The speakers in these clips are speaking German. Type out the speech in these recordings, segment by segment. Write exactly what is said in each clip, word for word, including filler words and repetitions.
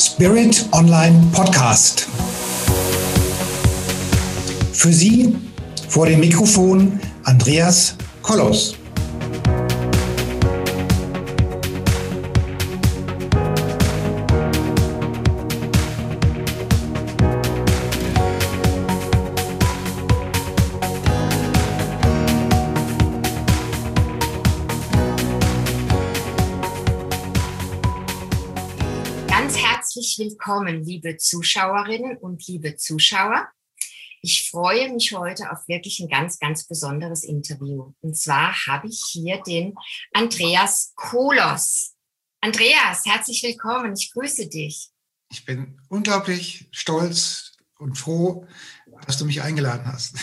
Spirit Online Podcast. Für Sie vor dem Mikrofon Andreas Kollos. Herzlich willkommen, liebe Zuschauerinnen und liebe Zuschauer. Ich freue mich heute auf wirklich ein ganz, ganz besonderes Interview. Und zwar habe ich hier den Andreas Kollos. Andreas, herzlich willkommen. Ich grüße dich. Ich bin unglaublich stolz und froh, dass du mich eingeladen hast.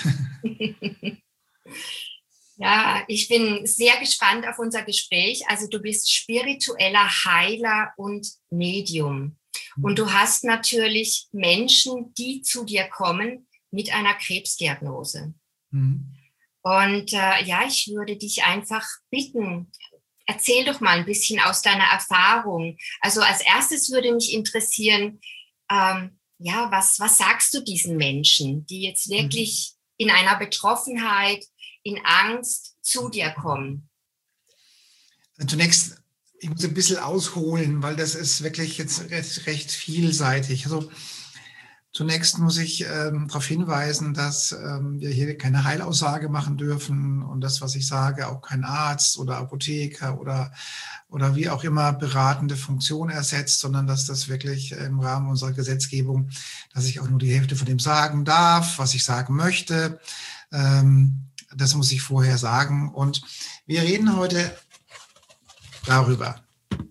Ja, ich bin sehr gespannt auf unser Gespräch. Also du bist spiritueller Heiler und Medium. Und du hast natürlich Menschen, die zu dir kommen mit einer Krebsdiagnose. Mhm. Und äh, ja, ich würde dich einfach bitten, erzähl doch mal ein bisschen aus deiner Erfahrung. Also als erstes würde mich interessieren, ähm, ja, was, was sagst du diesen Menschen, die jetzt wirklich mhm. in einer Betroffenheit, in Angst zu dir kommen? Zunächst, ich muss ein bisschen ausholen, weil das ist wirklich jetzt recht, recht vielseitig. Also zunächst muss ich ähm, darauf hinweisen, dass ähm, wir hier keine Heilaussage machen dürfen und das, was ich sage, auch kein Arzt oder Apotheker oder, oder wie auch immer beratende Funktion ersetzt, sondern dass das wirklich im Rahmen unserer Gesetzgebung, dass ich auch nur die Hälfte von dem sagen darf, was ich sagen möchte. Ähm, das muss ich vorher sagen. Und wir reden heute darüber,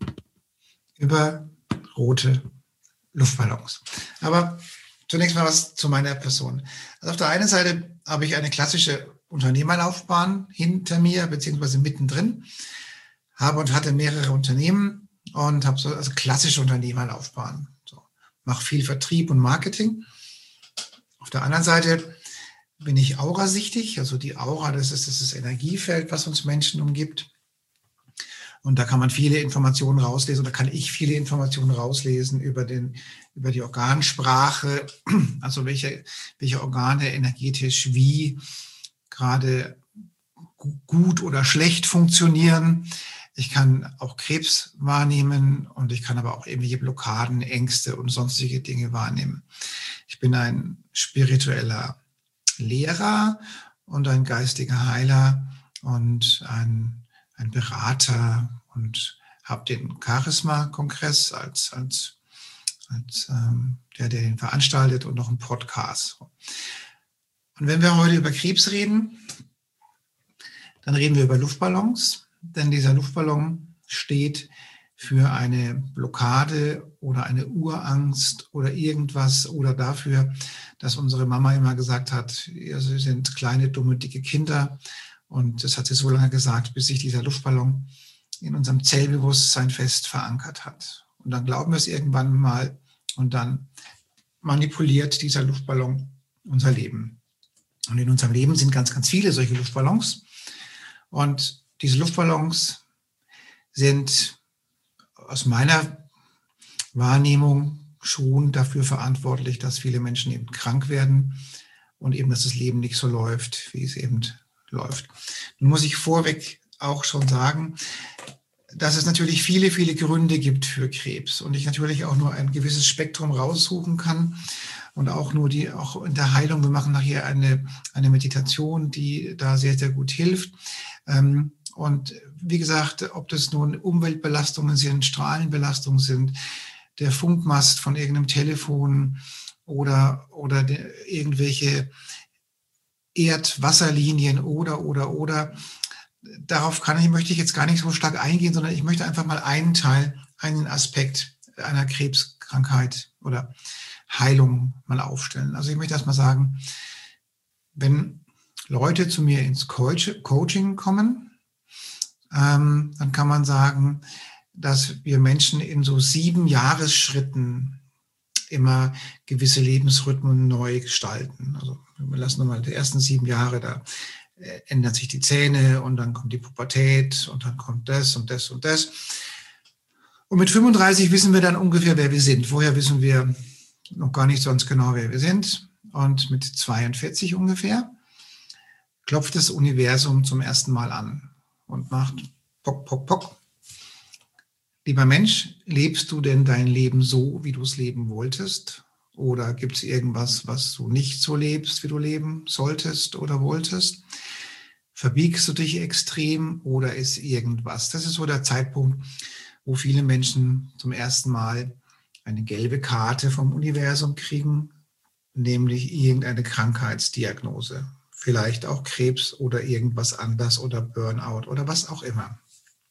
über rote Luftballons. Aber zunächst mal was zu meiner Person. Also auf der einen Seite habe ich eine klassische Unternehmerlaufbahn hinter mir, beziehungsweise mittendrin, habe und hatte mehrere Unternehmen und habe so also klassische Unternehmerlaufbahn. So, mache viel Vertrieb und Marketing. Auf der anderen Seite bin ich aurasichtig, also die Aura, das ist das Energiefeld, was uns Menschen umgibt. Und da kann man viele Informationen rauslesen, oder kann ich viele Informationen rauslesen über den, über die Organsprache, also welche, welche Organe energetisch wie gerade gut oder schlecht funktionieren. Ich kann auch Krebs wahrnehmen und ich kann aber auch irgendwelche Blockaden, Ängste und sonstige Dinge wahrnehmen. Ich bin ein spiritueller Lehrer und ein geistiger Heiler und ein ein Berater und habe den Charisma-Kongress als, als, als ähm, der, der den veranstaltet und noch einen Podcast. Und wenn wir heute über Krebs reden, dann reden wir über Luftballons, denn dieser Luftballon steht für eine Blockade oder eine Urangst oder irgendwas oder dafür, dass unsere Mama immer gesagt hat, ja, sie sind kleine, dumme, dicke Kinder. Und das hat sie so lange gesagt, bis sich dieser Luftballon in unserem Zellbewusstsein fest verankert hat. Und dann glauben wir es irgendwann mal und dann manipuliert dieser Luftballon unser Leben. Und in unserem Leben sind ganz, ganz viele solche Luftballons. Und diese Luftballons sind aus meiner Wahrnehmung schon dafür verantwortlich, dass viele Menschen eben krank werden und eben, dass das Leben nicht so läuft, wie es eben läuft. Nun muss ich vorweg auch schon sagen, dass es natürlich viele, viele Gründe gibt für Krebs und ich natürlich auch nur ein gewisses Spektrum raussuchen kann und auch nur die, auch in der Heilung, wir machen nachher eine, eine Meditation, die da sehr, sehr gut hilft. Und wie gesagt, ob das nun Umweltbelastungen sind, Strahlenbelastungen sind, der Funkmast von irgendeinem Telefon oder, oder de, irgendwelche Erdwasserlinien oder, oder, oder. Darauf kann ich, möchte ich jetzt gar nicht so stark eingehen, sondern ich möchte einfach mal einen Teil, einen Aspekt einer Krebskrankheit oder Heilung mal aufstellen. Also ich möchte erst mal sagen, wenn Leute zu mir ins Coaching kommen, ähm, dann kann man sagen, dass wir Menschen in so sieben Jahresschritten immer gewisse Lebensrhythmen neu gestalten. Also wir lassen nochmal die ersten sieben Jahre, da ändern sich die Zähne und dann kommt die Pubertät und dann kommt das und das und das. Und mit fünfunddreißig wissen wir dann ungefähr, wer wir sind. Vorher wissen wir noch gar nicht sonst genau, wer wir sind. Und mit zweiundvierzig ungefähr klopft das Universum zum ersten Mal an und macht Pock, Pock, Pock. Lieber Mensch, lebst du denn dein Leben so, wie du es leben wolltest? Oder gibt es irgendwas, was du nicht so lebst, wie du leben solltest oder wolltest? Verbiegst du dich extrem oder ist irgendwas? Das ist so der Zeitpunkt, wo viele Menschen zum ersten Mal eine gelbe Karte vom Universum kriegen, nämlich irgendeine Krankheitsdiagnose. Vielleicht auch Krebs oder irgendwas anderes oder Burnout oder was auch immer.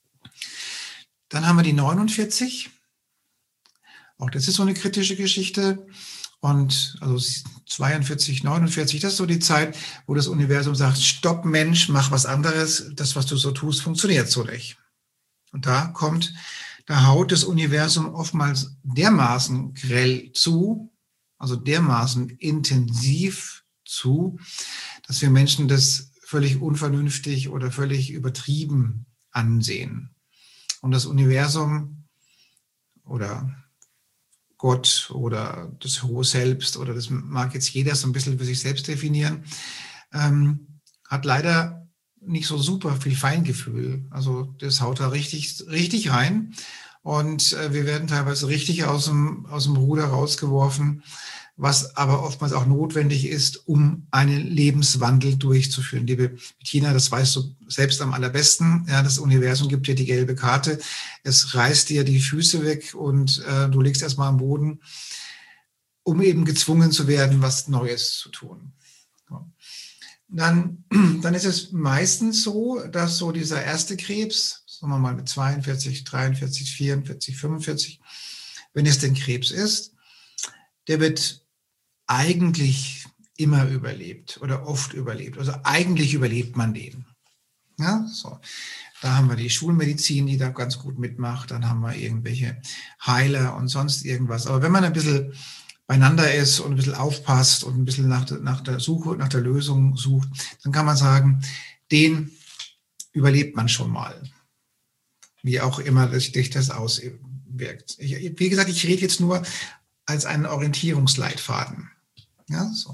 Dann haben wir die neunundvierzig. Auch das ist so eine kritische Geschichte. Und also zweiundvierzig, neunundvierzig, das ist so die Zeit, wo das Universum sagt, stopp Mensch, mach was anderes. Das, was du so tust, funktioniert so nicht. Und da kommt, da haut das Universum oftmals dermaßen grell zu, also dermaßen intensiv zu, dass wir Menschen das völlig unvernünftig oder völlig übertrieben ansehen. Und das Universum oder Gott oder das hohe Selbst, oder das mag jetzt jeder so ein bisschen für sich selbst definieren, ähm, hat leider nicht so super viel Feingefühl. Also das haut da richtig, richtig rein. Und äh, wir werden teilweise richtig aus dem, aus dem Ruder rausgeworfen, was aber oftmals auch notwendig ist, um einen Lebenswandel durchzuführen. Liebe Bettina, das weißt du selbst am allerbesten. Ja, das Universum gibt dir die gelbe Karte. Es reißt dir die Füße weg und äh, du liegst erstmal am Boden, um eben gezwungen zu werden, was Neues zu tun. Ja. Dann, dann ist es meistens so, dass so dieser erste Krebs, sagen wir mal mit zweiundvierzig, dreiundvierzig, vierundvierzig, fünfundvierzig, wenn es denn Krebs ist, der wird eigentlich immer überlebt oder oft überlebt. Also eigentlich überlebt man den. Ja, so. Da haben wir die Schulmedizin, die da ganz gut mitmacht. Dann haben wir irgendwelche Heiler und sonst irgendwas. Aber wenn man ein bisschen beieinander ist und ein bisschen aufpasst und ein bisschen nach der, nach der Suche, nach der Lösung sucht, dann kann man sagen, den überlebt man schon mal. Wie auch immer sich das auswirkt. Ich, wie gesagt, ich rede jetzt nur als einen Orientierungsleitfaden. Ja, so.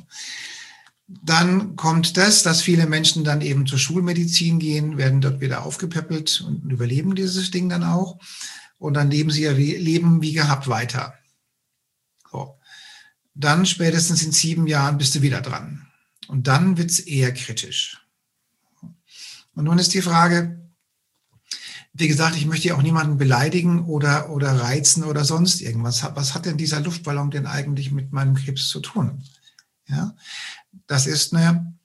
Dann kommt das, dass viele Menschen dann eben zur Schulmedizin gehen, werden dort wieder aufgepäppelt und überleben dieses Ding dann auch. Und dann leben sie ja wie, leben wie gehabt weiter. So. Dann spätestens in sieben Jahren bist du wieder dran. Und dann wird es eher kritisch. Und nun ist die Frage, wie gesagt, ich möchte ja auch niemanden beleidigen oder, oder reizen oder sonst irgendwas. Was hat denn dieser Luftballon denn eigentlich mit meinem Krebs zu tun? Ja, das ist eine,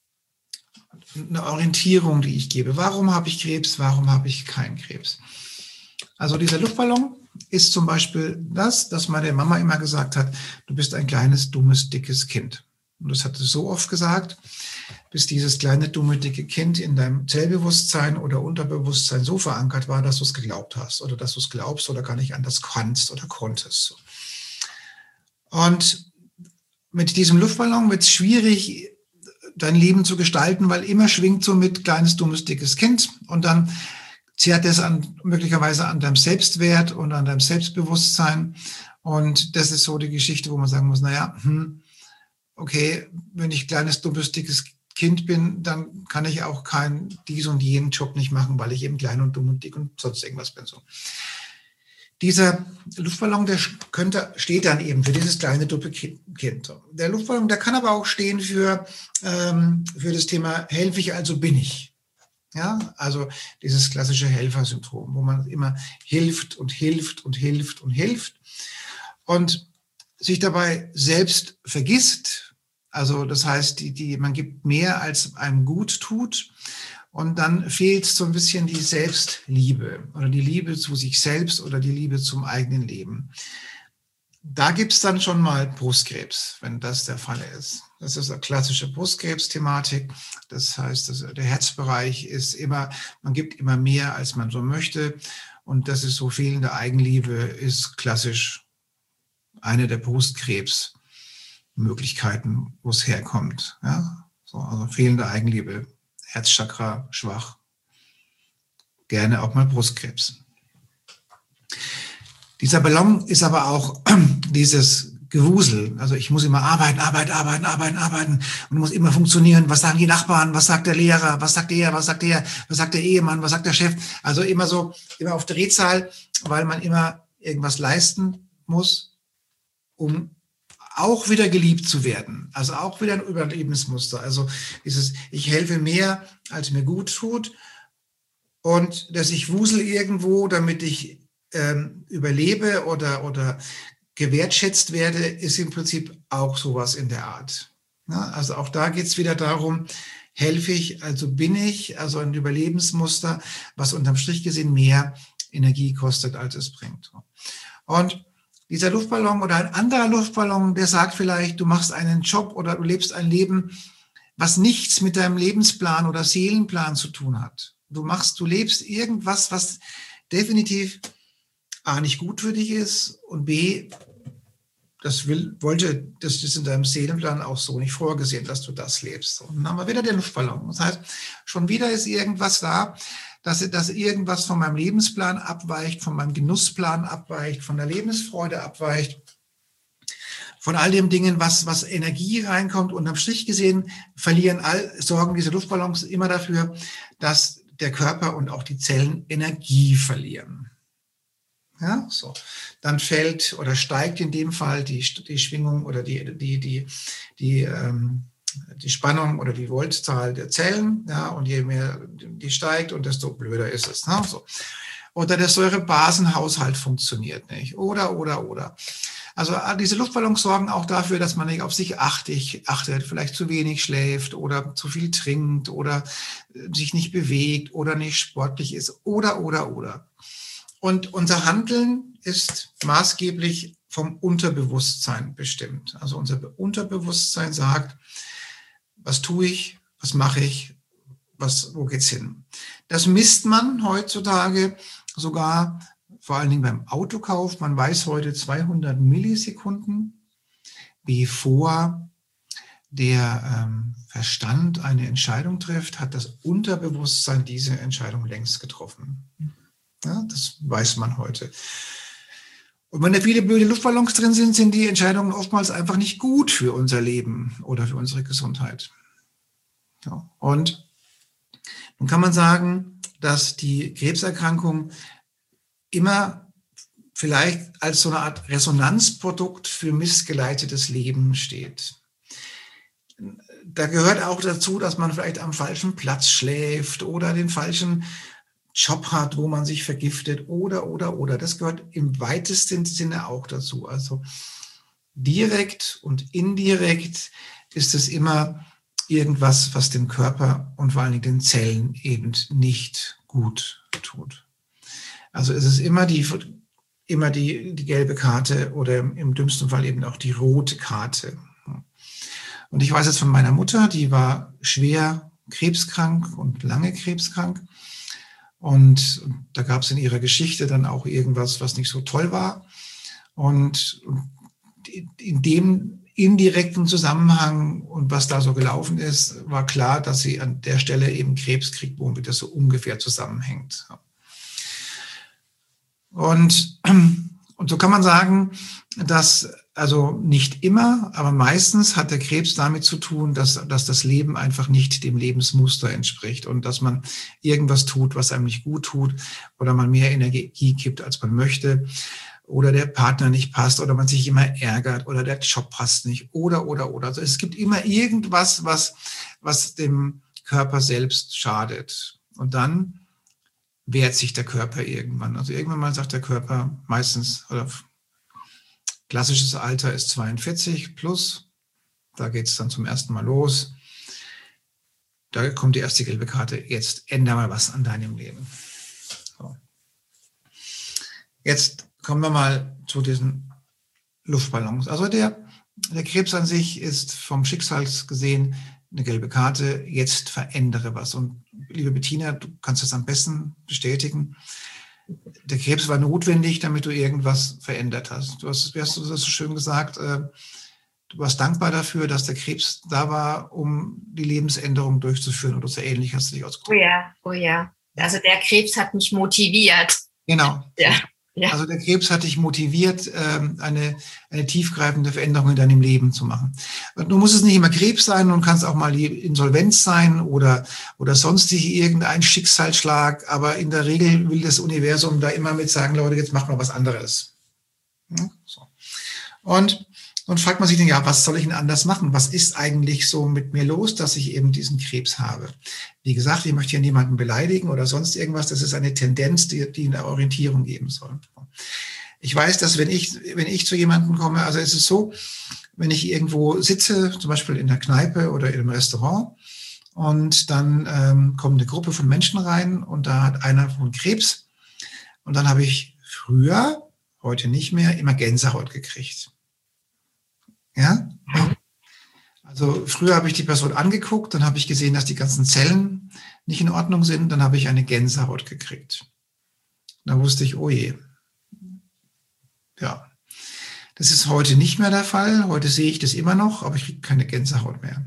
eine Orientierung, die ich gebe. Warum habe ich Krebs? Warum habe ich keinen Krebs? Also dieser Luftballon ist zum Beispiel das, dass meine Mama immer gesagt hat, du bist ein kleines, dummes, dickes Kind. Und das hat sie so oft gesagt, bis dieses kleine, dumme, dicke Kind in deinem Zellbewusstsein oder Unterbewusstsein so verankert war, dass du es geglaubt hast oder dass du es glaubst oder gar nicht anders kannst oder konntest. Und mit diesem Luftballon wird es schwierig, dein Leben zu gestalten, weil immer schwingt so mit kleines, dummes, dickes Kind und dann zehrt es an, möglicherweise an deinem Selbstwert und an deinem Selbstbewusstsein. Und das ist so die Geschichte, wo man sagen muss, naja, hm, okay, wenn ich kleines, dummes, dickes Kind bin, dann kann ich auch keinen dies und jenen Job nicht machen, weil ich eben klein und dumm und dick und sonst irgendwas bin. So. Dieser Luftballon, der könnte, steht dann eben für dieses kleine, dumme Kind. Der Luftballon, der kann aber auch stehen für, ähm, für das Thema helfe ich, also bin ich. Ja, also dieses klassische Helfersyndrom, wo man immer hilft und hilft und hilft und hilft und sich dabei selbst vergisst. Also das heißt, die, die, man gibt mehr, als einem gut tut. Und dann fehlt so ein bisschen die Selbstliebe oder die Liebe zu sich selbst oder die Liebe zum eigenen Leben. Da gibt es dann schon mal Brustkrebs, wenn das der Fall ist. Das ist eine klassische Brustkrebs-Thematik. Das heißt, das, der Herzbereich ist immer, man gibt immer mehr, als man so möchte. Und das ist so, fehlende Eigenliebe ist klassisch eine der Brustkrebsmöglichkeiten, wo es herkommt. Ja? So, also fehlende Eigenliebe. Herzchakra schwach, gerne auch mal Brustkrebs. Dieser Ballon ist aber auch dieses Gewusel. Also ich muss immer arbeiten, arbeiten, arbeiten, arbeiten, arbeiten und muss immer funktionieren. Was sagen die Nachbarn? Was sagt der Lehrer? Was sagt der? Was sagt der? Was sagt der Ehemann? Was sagt der Chef? Also immer so, immer auf Drehzahl, weil man immer irgendwas leisten muss, um auch wieder geliebt zu werden. Also auch wieder ein Überlebensmuster. Also dieses, ich helfe mehr, als mir gut tut, und dass ich wusel irgendwo, damit ich ähm, überlebe oder, oder gewertschätzt werde, ist im Prinzip auch sowas in der Art. Ja, also auch da geht es wieder darum, helfe ich, also bin ich, also ein Überlebensmuster, was unterm Strich gesehen mehr Energie kostet, als es bringt. Und dieser Luftballon oder ein anderer Luftballon, der sagt vielleicht, du machst einen Job oder du lebst ein Leben, was nichts mit deinem Lebensplan oder Seelenplan zu tun hat. Du machst, du lebst irgendwas, was definitiv A, nicht gut für dich ist und B, das will, wollte, das ist in deinem Seelenplan auch so nicht vorgesehen, dass du das lebst. Und dann haben wir wieder den Luftballon. Das heißt, schon wieder ist irgendwas da, dass, dass irgendwas von meinem Lebensplan abweicht, von meinem Genussplan abweicht, von der Lebensfreude abweicht, von all den Dingen, was, was Energie reinkommt. Und am Strich gesehen verlieren all, sorgen diese Luftballons immer dafür, dass der Körper und auch die Zellen Energie verlieren. Ja, so. Dann fällt oder steigt in dem Fall die, die Schwingung oder die, die, die, die, ähm, die Spannung oder die Voltzahl der Zellen. Ja, und je mehr die steigt, und desto blöder ist es. Ne? So. Oder der Säurebasenhaushalt funktioniert nicht. Oder, oder, oder. Also diese Luftballons sorgen auch dafür, dass man nicht auf sich achtet, achtet, vielleicht zu wenig schläft oder zu viel trinkt oder sich nicht bewegt oder nicht sportlich ist. Oder, oder, oder. Und unser Handeln ist maßgeblich vom Unterbewusstsein bestimmt. Also unser Unterbewusstsein sagt, was tue ich, was mache ich, was, wo geht's hin? Das misst man heutzutage sogar, vor allen Dingen beim Autokauf. Man weiß heute zweihundert Millisekunden, bevor der ähm, Verstand eine Entscheidung trifft, hat das Unterbewusstsein diese Entscheidung längst getroffen. Ja, das weiß man heute. Und wenn da viele blöde Luftballons drin sind, sind die Entscheidungen oftmals einfach nicht gut für unser Leben oder für unsere Gesundheit. Ja, und nun kann man sagen, dass die Krebserkrankung immer vielleicht als so eine Art Resonanzprodukt für missgeleitetes Leben steht. Da gehört auch dazu, dass man vielleicht am falschen Platz schläft oder den falschen Job hat, wo man sich vergiftet oder, oder, oder. Das gehört im weitesten Sinne auch dazu. Also direkt und indirekt ist es immer irgendwas, was dem Körper und vor allen Dingen den Zellen eben nicht gut tut. Also es ist immer die, immer die, die gelbe Karte oder im dümmsten Fall eben auch die rote Karte. Und ich weiß jetzt von meiner Mutter, die war schwer krebskrank und lange krebskrank. Und da gab es in ihrer Geschichte dann auch irgendwas, was nicht so toll war. Und in dem indirekten Zusammenhang und was da so gelaufen ist, war klar, dass sie an der Stelle eben Krebs kriegt, womit das so ungefähr zusammenhängt. Und, und so kann man sagen, dass also nicht immer, aber meistens hat der Krebs damit zu tun, dass, dass das Leben einfach nicht dem Lebensmuster entspricht und dass man irgendwas tut, was einem nicht gut tut oder man mehr Energie gibt, als man möchte oder der Partner nicht passt oder man sich immer ärgert oder der Job passt nicht oder, oder, oder. Also es gibt immer irgendwas, was, was dem Körper selbst schadet. Und dann wehrt sich der Körper irgendwann. Also irgendwann mal sagt der Körper meistens, oder klassisches Alter ist zweiundvierzig plus, da geht es dann zum ersten Mal los. Da kommt die erste gelbe Karte, jetzt ändere mal was an deinem Leben. So. Jetzt kommen wir mal zu diesen Luftballons. Also der, der Krebs an sich ist vom Schicksal gesehen eine gelbe Karte, jetzt verändere was. Und liebe Bettina, du kannst das am besten bestätigen. Der Krebs war notwendig, damit du irgendwas verändert hast. Du hast, wie hast du das so schön gesagt, äh, du warst dankbar dafür, dass der Krebs da war, um die Lebensänderung durchzuführen oder so ähnlich hast du dich ausgedrückt. Oh ja, oh ja. Also der Krebs hat mich motiviert. Genau. Ja, Ja. Also der Krebs hat dich motiviert, ähm, eine, eine tiefgreifende Veränderung in deinem Leben zu machen. Und du musst es nicht immer Krebs sein, du kannst auch mal die Insolvenz sein oder, oder sonstig irgendein Schicksalsschlag. Aber in der Regel will das Universum da immer mit sagen, Leute, jetzt macht mal was anderes. Ja, so. Und dann fragt man sich dann, ja, was soll ich denn anders machen? Was ist eigentlich so mit mir los, dass ich eben diesen Krebs habe? Wie gesagt, ich möchte hier niemanden beleidigen oder sonst irgendwas. Das ist eine Tendenz, die, die eine Orientierung geben soll. Ich weiß, dass wenn ich, wenn ich zu jemandem komme, also es ist so, wenn ich irgendwo sitze, zum Beispiel in der Kneipe oder in einem Restaurant, und dann ähm, kommt eine Gruppe von Menschen rein und da hat einer von Krebs. Und dann habe ich früher, heute nicht mehr, immer Gänsehaut gekriegt. Ja? Also früher habe ich die Person angeguckt, dann habe ich gesehen, dass die ganzen Zellen nicht in Ordnung sind, dann habe ich eine Gänsehaut gekriegt. Da wusste ich, oh je. Ja, das ist heute nicht mehr der Fall. Heute sehe ich das immer noch, aber ich kriege keine Gänsehaut mehr.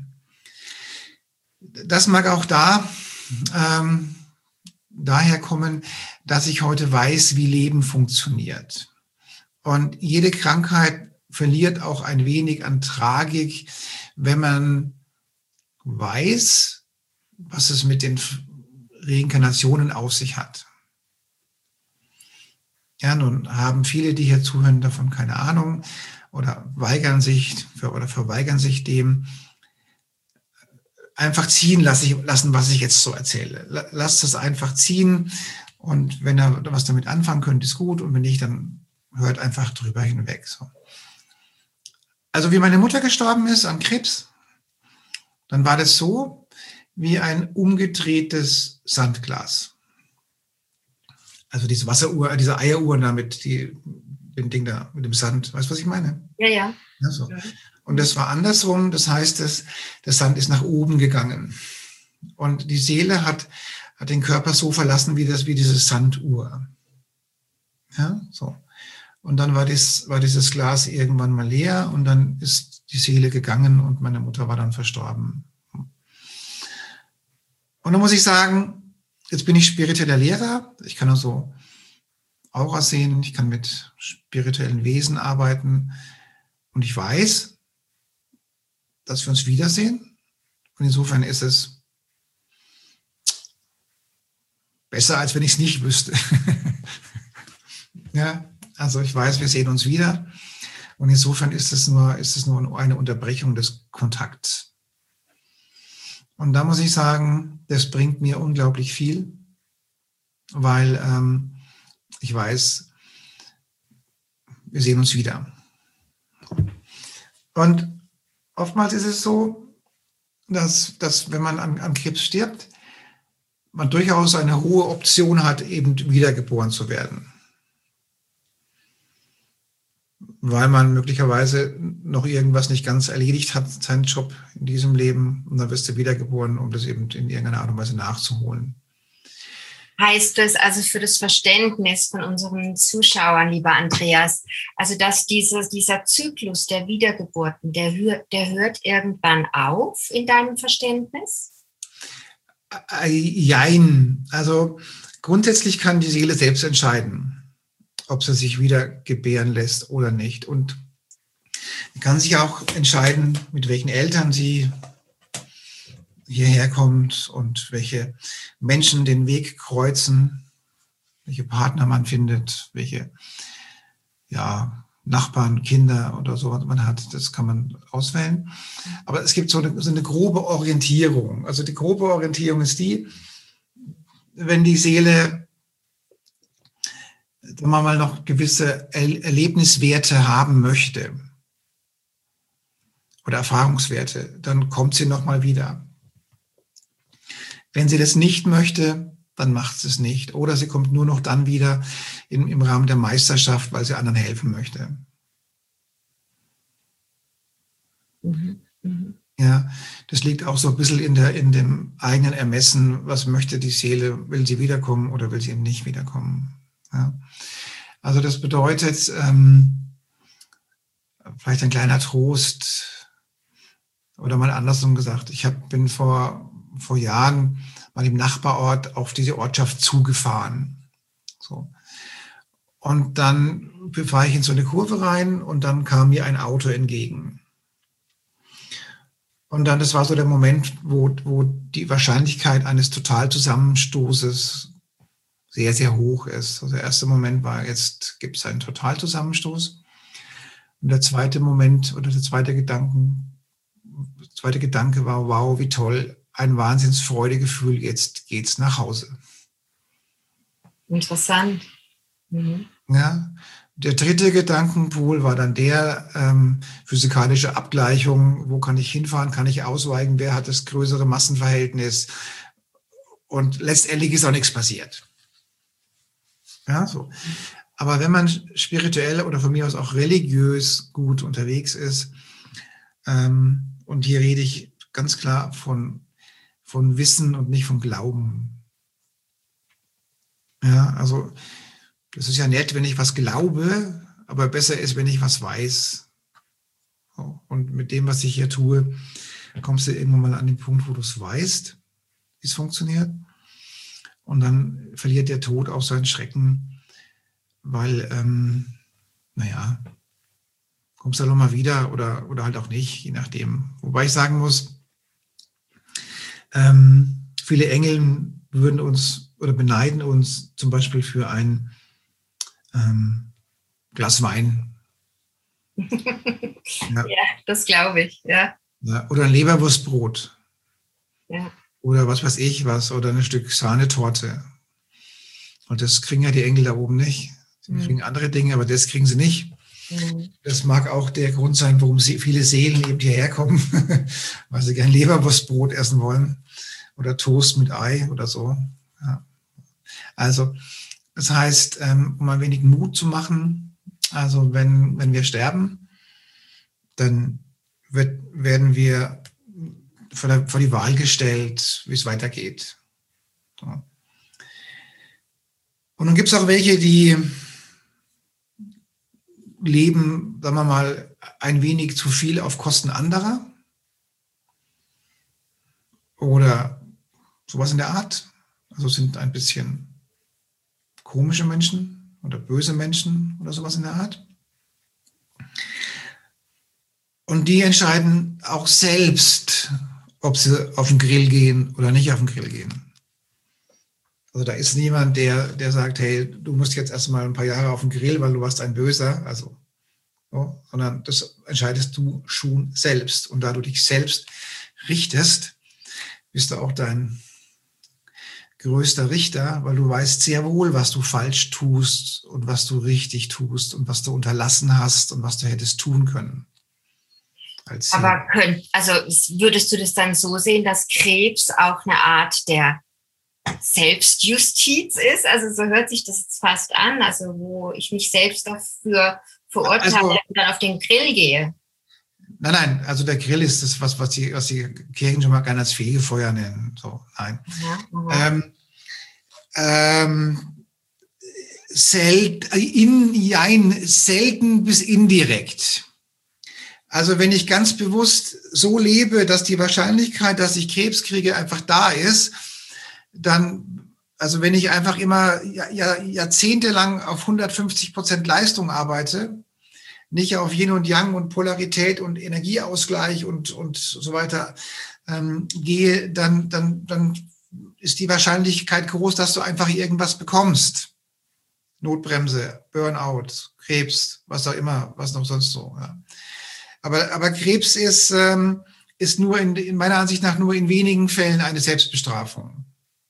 Das mag auch da ähm, daher kommen, dass ich heute weiß, wie Leben funktioniert. Und jede Krankheit verliert auch ein wenig an Tragik, wenn man weiß, was es mit den Reinkarnationen auf sich hat. Ja, nun haben viele, die hier zuhören, davon keine Ahnung oder weigern sich oder verweigern sich dem. Einfach ziehen lassen, was ich jetzt so erzähle. Lasst es einfach ziehen und wenn ihr was damit anfangen könnt, ist gut und wenn nicht, dann hört einfach drüber hinweg. So. Also wie meine Mutter gestorben ist an Krebs, dann war das so wie ein umgedrehtes Sandglas. Also diese Wasseruhr, diese Eieruhr da mit die, dem Ding da, mit dem Sand. Weißt du, was ich meine? Ja, ja. Ja, so. Und das war andersrum, das heißt, das, der Sand ist nach oben gegangen. Und die Seele hat, hat den Körper so verlassen, wie, das, wie diese Sanduhr. Ja, so. Und dann war, das, war dieses Glas irgendwann mal leer und dann ist die Seele gegangen und meine Mutter war dann verstorben. Und dann muss ich sagen, jetzt bin ich spiritueller Lehrer. Ich kann also Aura sehen, ich kann mit spirituellen Wesen arbeiten und ich weiß, dass wir uns wiedersehen. Und insofern ist es besser, als wenn ich es nicht wüsste. Ja. Also ich weiß, wir sehen uns wieder und insofern ist es nur, ist es nur eine Unterbrechung des Kontakts. Und da muss ich sagen, das bringt mir unglaublich viel, weil ähm, ich weiß, wir sehen uns wieder. Und oftmals ist es so, dass, dass wenn man an, an Krebs stirbt, man durchaus eine hohe Option hat, eben wiedergeboren zu werden. Weil man möglicherweise noch irgendwas nicht ganz erledigt hat, seinen Job in diesem Leben. Und dann wirst du wiedergeboren, um das eben in irgendeiner Art und Weise nachzuholen. Heißt das also für das Verständnis von unseren Zuschauern, lieber Andreas, also dass dieser, dieser Zyklus der Wiedergeburten, der, hör, der hört irgendwann auf in deinem Verständnis? Jein. Also grundsätzlich kann die Seele selbst entscheiden, ob sie sich wieder gebären lässt oder nicht. Und kann sich auch entscheiden, mit welchen Eltern sie hierher kommt und welche Menschen den Weg kreuzen, welche Partner man findet, welche ja, Nachbarn, Kinder oder so, was man hat. Das kann man auswählen. Aber es gibt so eine, so eine grobe Orientierung. Also die grobe Orientierung ist die, wenn die Seele wenn man mal noch gewisse Erlebniswerte haben möchte oder Erfahrungswerte, dann kommt sie noch mal wieder. Wenn sie das nicht möchte, dann macht sie es nicht. Oder sie kommt nur noch dann wieder im, im Rahmen der Meisterschaft, weil sie anderen helfen möchte. Mhm. Mhm. Ja, das liegt auch so ein bisschen in, der, in dem eigenen Ermessen, was möchte die Seele, will sie wiederkommen oder will sie eben nicht wiederkommen. Ja. Also das bedeutet, ähm, vielleicht ein kleiner Trost oder mal andersrum gesagt, ich hab, bin vor, vor Jahren mal im Nachbarort auf diese Ortschaft zugefahren. So. Und dann fahre ich in so eine Kurve rein und dann kam mir ein Auto entgegen. Und dann, das war so der Moment, wo, wo die Wahrscheinlichkeit eines Totalzusammenstoßes sehr, sehr hoch ist. Also der erste Moment war, jetzt gibt es einen Totalzusammenstoß. Und der zweite Moment oder der zweite Gedanken, der zweite Gedanke war, wow, wie toll, ein Wahnsinnsfreudegefühl, jetzt geht's nach Hause. Interessant. Mhm. Ja. Der dritte Gedankenpool war dann der ähm, physikalische Abgleichung, wo kann ich hinfahren, kann ich ausweichen, wer hat das größere Massenverhältnis, und letztendlich ist auch nichts passiert. Ja, so. Aber wenn man spirituell oder von mir aus auch religiös gut unterwegs ist, ähm, und hier rede ich ganz klar von, von Wissen und nicht von Glauben. Ja, also das ist ja nett, wenn ich was glaube, aber besser ist, wenn ich was weiß. Und mit dem, was ich hier tue, kommst du irgendwann mal an den Punkt, wo du es weißt, wie es funktioniert. Und dann verliert der Tod auch seinen Schrecken, weil, ähm, naja, kommst du dann nochmal wieder oder, oder halt auch nicht, je nachdem. Wobei ich sagen muss, ähm, viele Engel würden uns oder beneiden uns zum Beispiel für ein ähm, Glas Wein. Ja, ja, das glaube ich, ja. Ja, oder ein Leberwurstbrot. Ja. Oder was weiß ich was, oder ein Stück Sahnetorte. Und das kriegen ja die Engel da oben nicht. Sie mhm. kriegen andere Dinge, aber das kriegen sie nicht. Mhm. Das mag auch der Grund sein, warum sie, viele Seelen eben hierher kommen, weil sie gern Leberwurstbrot essen wollen oder Toast mit Ei oder so. Ja. Also, das heißt, um ein wenig Mut zu machen, also wenn, wenn wir sterben, dann wird, werden wir vor, der, vor die Wahl gestellt, wie es weitergeht. So. Und dann gibt es auch welche, die leben, sagen wir mal, ein wenig zu viel auf Kosten anderer oder sowas in der Art. Also sind ein bisschen komische Menschen oder böse Menschen oder sowas in der Art. Und die entscheiden auch selbst, ob sie auf den Grill gehen oder nicht auf den Grill gehen. Also da ist niemand, der, der sagt, hey, du musst jetzt erstmal ein paar Jahre auf den Grill, weil du warst ein Böser. Also, so, sondern das entscheidest du schon selbst. Und da du dich selbst richtest, bist du auch dein größter Richter, weil du weißt sehr wohl, was du falsch tust und was du richtig tust und was du unterlassen hast und was du hättest tun können. Aber könnt, also würdest du das dann so sehen, dass Krebs auch eine Art der Selbstjustiz ist? Also so hört sich das jetzt fast an, also wo ich mich selbst dafür verurteile also, und dann auf den Grill gehe. Nein, nein, also der Grill ist das, was, was, die, was die Kirchen schon mal gerne als Fegefeuer nennen. So, nein. Ja, ähm, ähm, sel- in, jein, selten bis indirekt. Also wenn ich ganz bewusst so lebe, dass die Wahrscheinlichkeit, dass ich Krebs kriege, einfach da ist, dann, also wenn ich einfach immer Jahr, jahrzehntelang auf hundertfünfzig Prozent Leistung arbeite, nicht auf Yin und Yang und Polarität und Energieausgleich und, und so weiter ähm, gehe, dann, dann, dann ist die Wahrscheinlichkeit groß, dass du einfach irgendwas bekommst. Notbremse, Burnout, Krebs, was auch immer, was noch sonst so. Ja. Aber, aber Krebs ist, ähm, ist nur in, in meiner Ansicht nach nur in wenigen Fällen eine Selbstbestrafung.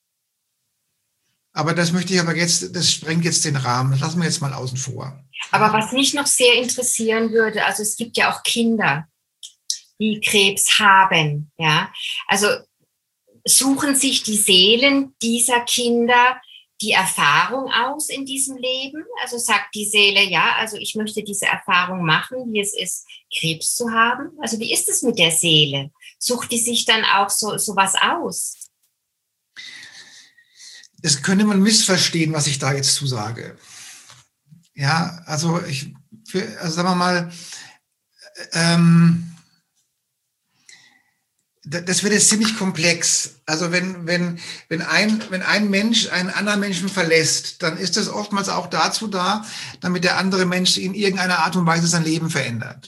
Aber das möchte ich aber jetzt, das sprengt jetzt den Rahmen. Das lassen wir jetzt mal außen vor. Aber was mich noch sehr interessieren würde, also es gibt ja auch Kinder, die Krebs haben, ja. Also suchen sich die Seelen dieser Kinder die Erfahrung aus in diesem Leben? Also sagt die Seele, ja, also ich möchte diese Erfahrung machen, wie es ist, Krebs zu haben. Also wie ist es mit der Seele? Sucht die sich dann auch so, so was aus? Das könnte man missverstehen, was ich da jetzt zu sage. Ja, also ich, für, also sagen wir mal, ähm, das wird jetzt ziemlich komplex. Also wenn, wenn, wenn, ein, wenn ein Mensch einen anderen Menschen verlässt, dann ist das oftmals auch dazu da, damit der andere Mensch in irgendeiner Art und Weise sein Leben verändert.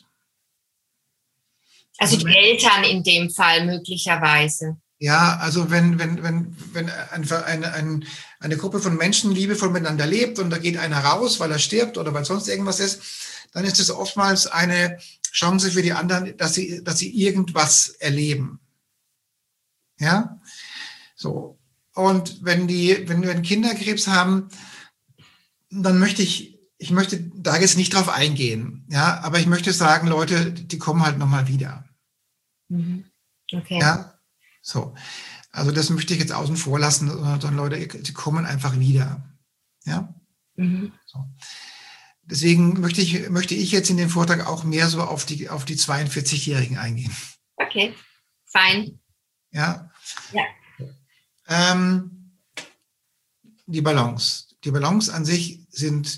Also die Eltern in dem Fall möglicherweise. Ja, also wenn, wenn, wenn, wenn einfach eine, eine, eine Gruppe von Menschen liebevoll miteinander lebt und da geht einer raus, weil er stirbt oder weil sonst irgendwas ist, dann ist es oftmals eine Chance für die anderen, dass sie, dass sie irgendwas erleben. Ja, so. Und wenn die, wenn wir Kinderkrebs haben, dann möchte ich, ich möchte da jetzt nicht drauf eingehen. Ja, aber ich möchte sagen, Leute, die kommen halt nochmal wieder. Mhm. Okay. Ja, so. Also das möchte ich jetzt außen vor lassen, sondern Leute, die kommen einfach wieder. Ja. Mhm. So. Deswegen möchte ich, möchte ich jetzt in dem Vortrag auch mehr so auf die, auf die zweiundvierzig-Jährigen eingehen. Okay, fein. Ja. Ja. Ähm, die Balance. Die Balance an sich sind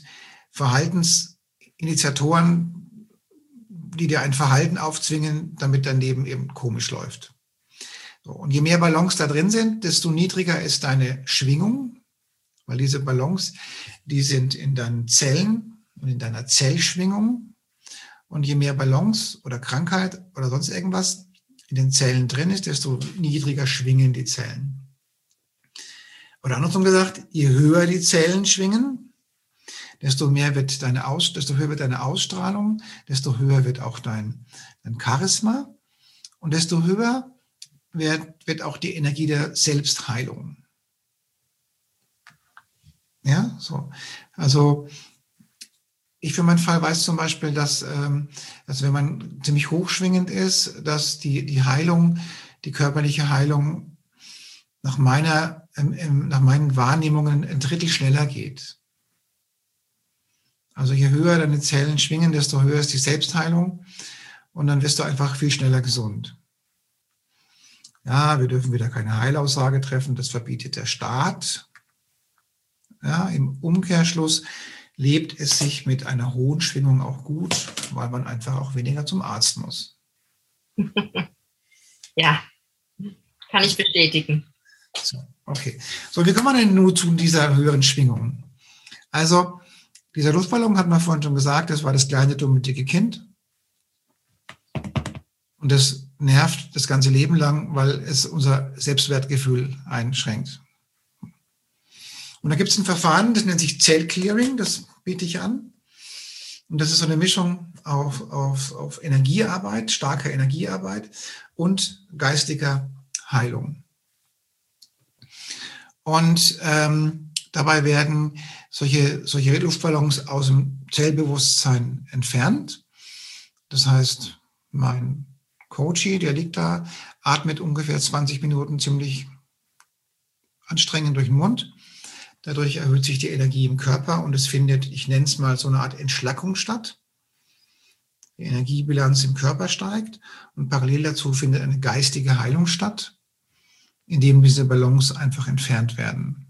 Verhaltensinitiatoren, die dir ein Verhalten aufzwingen, damit dein Leben eben komisch läuft. So, und je mehr Balance da drin sind, desto niedriger ist deine Schwingung, weil diese Balance, die sind in deinen Zellen und in deiner Zellschwingung. Und je mehr Balance oder Krankheit oder sonst irgendwas in den Zellen drin ist, desto niedriger schwingen die Zellen. Oder andersrum gesagt, je höher die Zellen schwingen, desto mehr wird deine Aus, desto höher wird deine Ausstrahlung, desto höher wird auch dein, dein Charisma und desto höher wird, wird auch die Energie der Selbstheilung. Ja, so. Also ich für meinen Fall weiß zum Beispiel, dass, ähm, dass wenn man ziemlich hochschwingend ist, dass die, die Heilung, die körperliche Heilung nach meiner, ähm, nach meinen Wahrnehmungen ein Drittel schneller geht. Also je höher deine Zellen schwingen, desto höher ist die Selbstheilung und dann wirst du einfach viel schneller gesund. Ja, wir dürfen wieder keine Heilaussage treffen, das verbietet der Staat. Ja, im Umkehrschluss lebt es sich mit einer hohen Schwingung auch gut, weil man einfach auch weniger zum Arzt muss. Ja, kann ich bestätigen. So, okay. So, wie kommt man denn nun zu dieser höheren Schwingung? Also, dieser Luftballon, hat man vorhin schon gesagt, das war das kleine, dumme, dicke Kind. Und das nervt das ganze Leben lang, weil es unser Selbstwertgefühl einschränkt. Und da gibt es ein Verfahren, das nennt sich Zellclearing, das biete ich an. Und das ist so eine Mischung auf, auf, auf Energiearbeit, starker Energiearbeit und geistiger Heilung. Und ähm, dabei werden solche, solche Luftballons aus dem Zellbewusstsein entfernt. Das heißt, mein Coachie, der liegt da, atmet ungefähr zwanzig Minuten ziemlich anstrengend durch den Mund. Dadurch erhöht sich die Energie im Körper und es findet, ich nenne es mal, so eine Art Entschlackung statt. Die Energiebilanz im Körper steigt und parallel dazu findet eine geistige Heilung statt, indem diese Ballons einfach entfernt werden.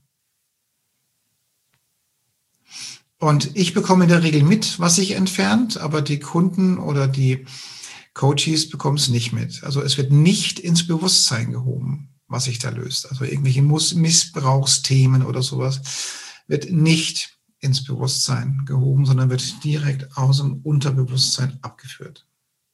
Und ich bekomme in der Regel mit, was sich entfernt, aber die Kunden oder die Coaches bekommen es nicht mit. Also es wird nicht ins Bewusstsein gehoben, was sich da löst. Also irgendwelche Missbrauchsthemen oder sowas wird nicht ins Bewusstsein gehoben, sondern wird direkt aus dem Unterbewusstsein abgeführt.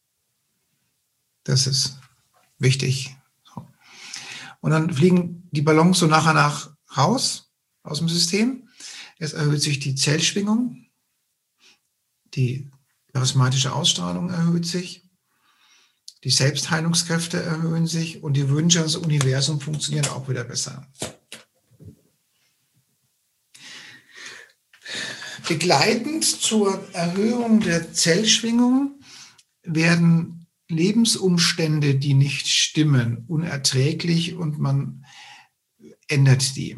Das ist wichtig. Und dann fliegen die Ballons so nach und nach raus aus dem System. Es erhöht sich die Zellschwingung, die charismatische Ausstrahlung erhöht sich, die Selbstheilungskräfte erhöhen sich und die Wünsche ans Universum funktionieren auch wieder besser. Begleitend zur Erhöhung der Zellschwingung werden Lebensumstände, die nicht stimmen, unerträglich und man ändert die.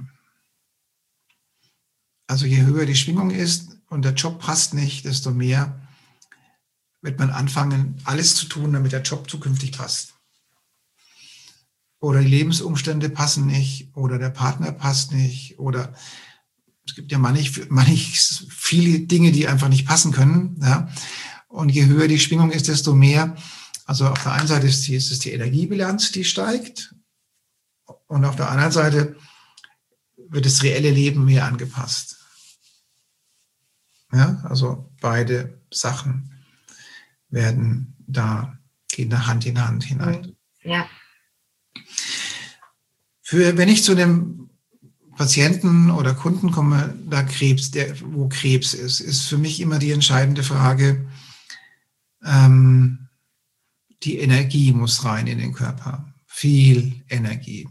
Also je höher die Schwingung ist und der Job passt nicht, desto mehr wird man anfangen, alles zu tun, damit der Job zukünftig passt. Oder die Lebensumstände passen nicht oder der Partner passt nicht oder es gibt ja manchmal manch viele Dinge, die einfach nicht passen können. Ja? Und je höher die Schwingung ist, desto mehr Also auf der einen Seite ist, die, ist es die Energiebilanz, die steigt, und auf der anderen Seite wird das reelle Leben mehr angepasst. Ja, also beide Sachen werden da, gehen da Hand in Hand hinein. Ja. Für, wenn ich zu dem Patienten oder Kunden komme, da Krebs, der, wo Krebs ist, ist für mich immer die entscheidende Frage, ähm, die Energie muss rein in den Körper. Viel Energie.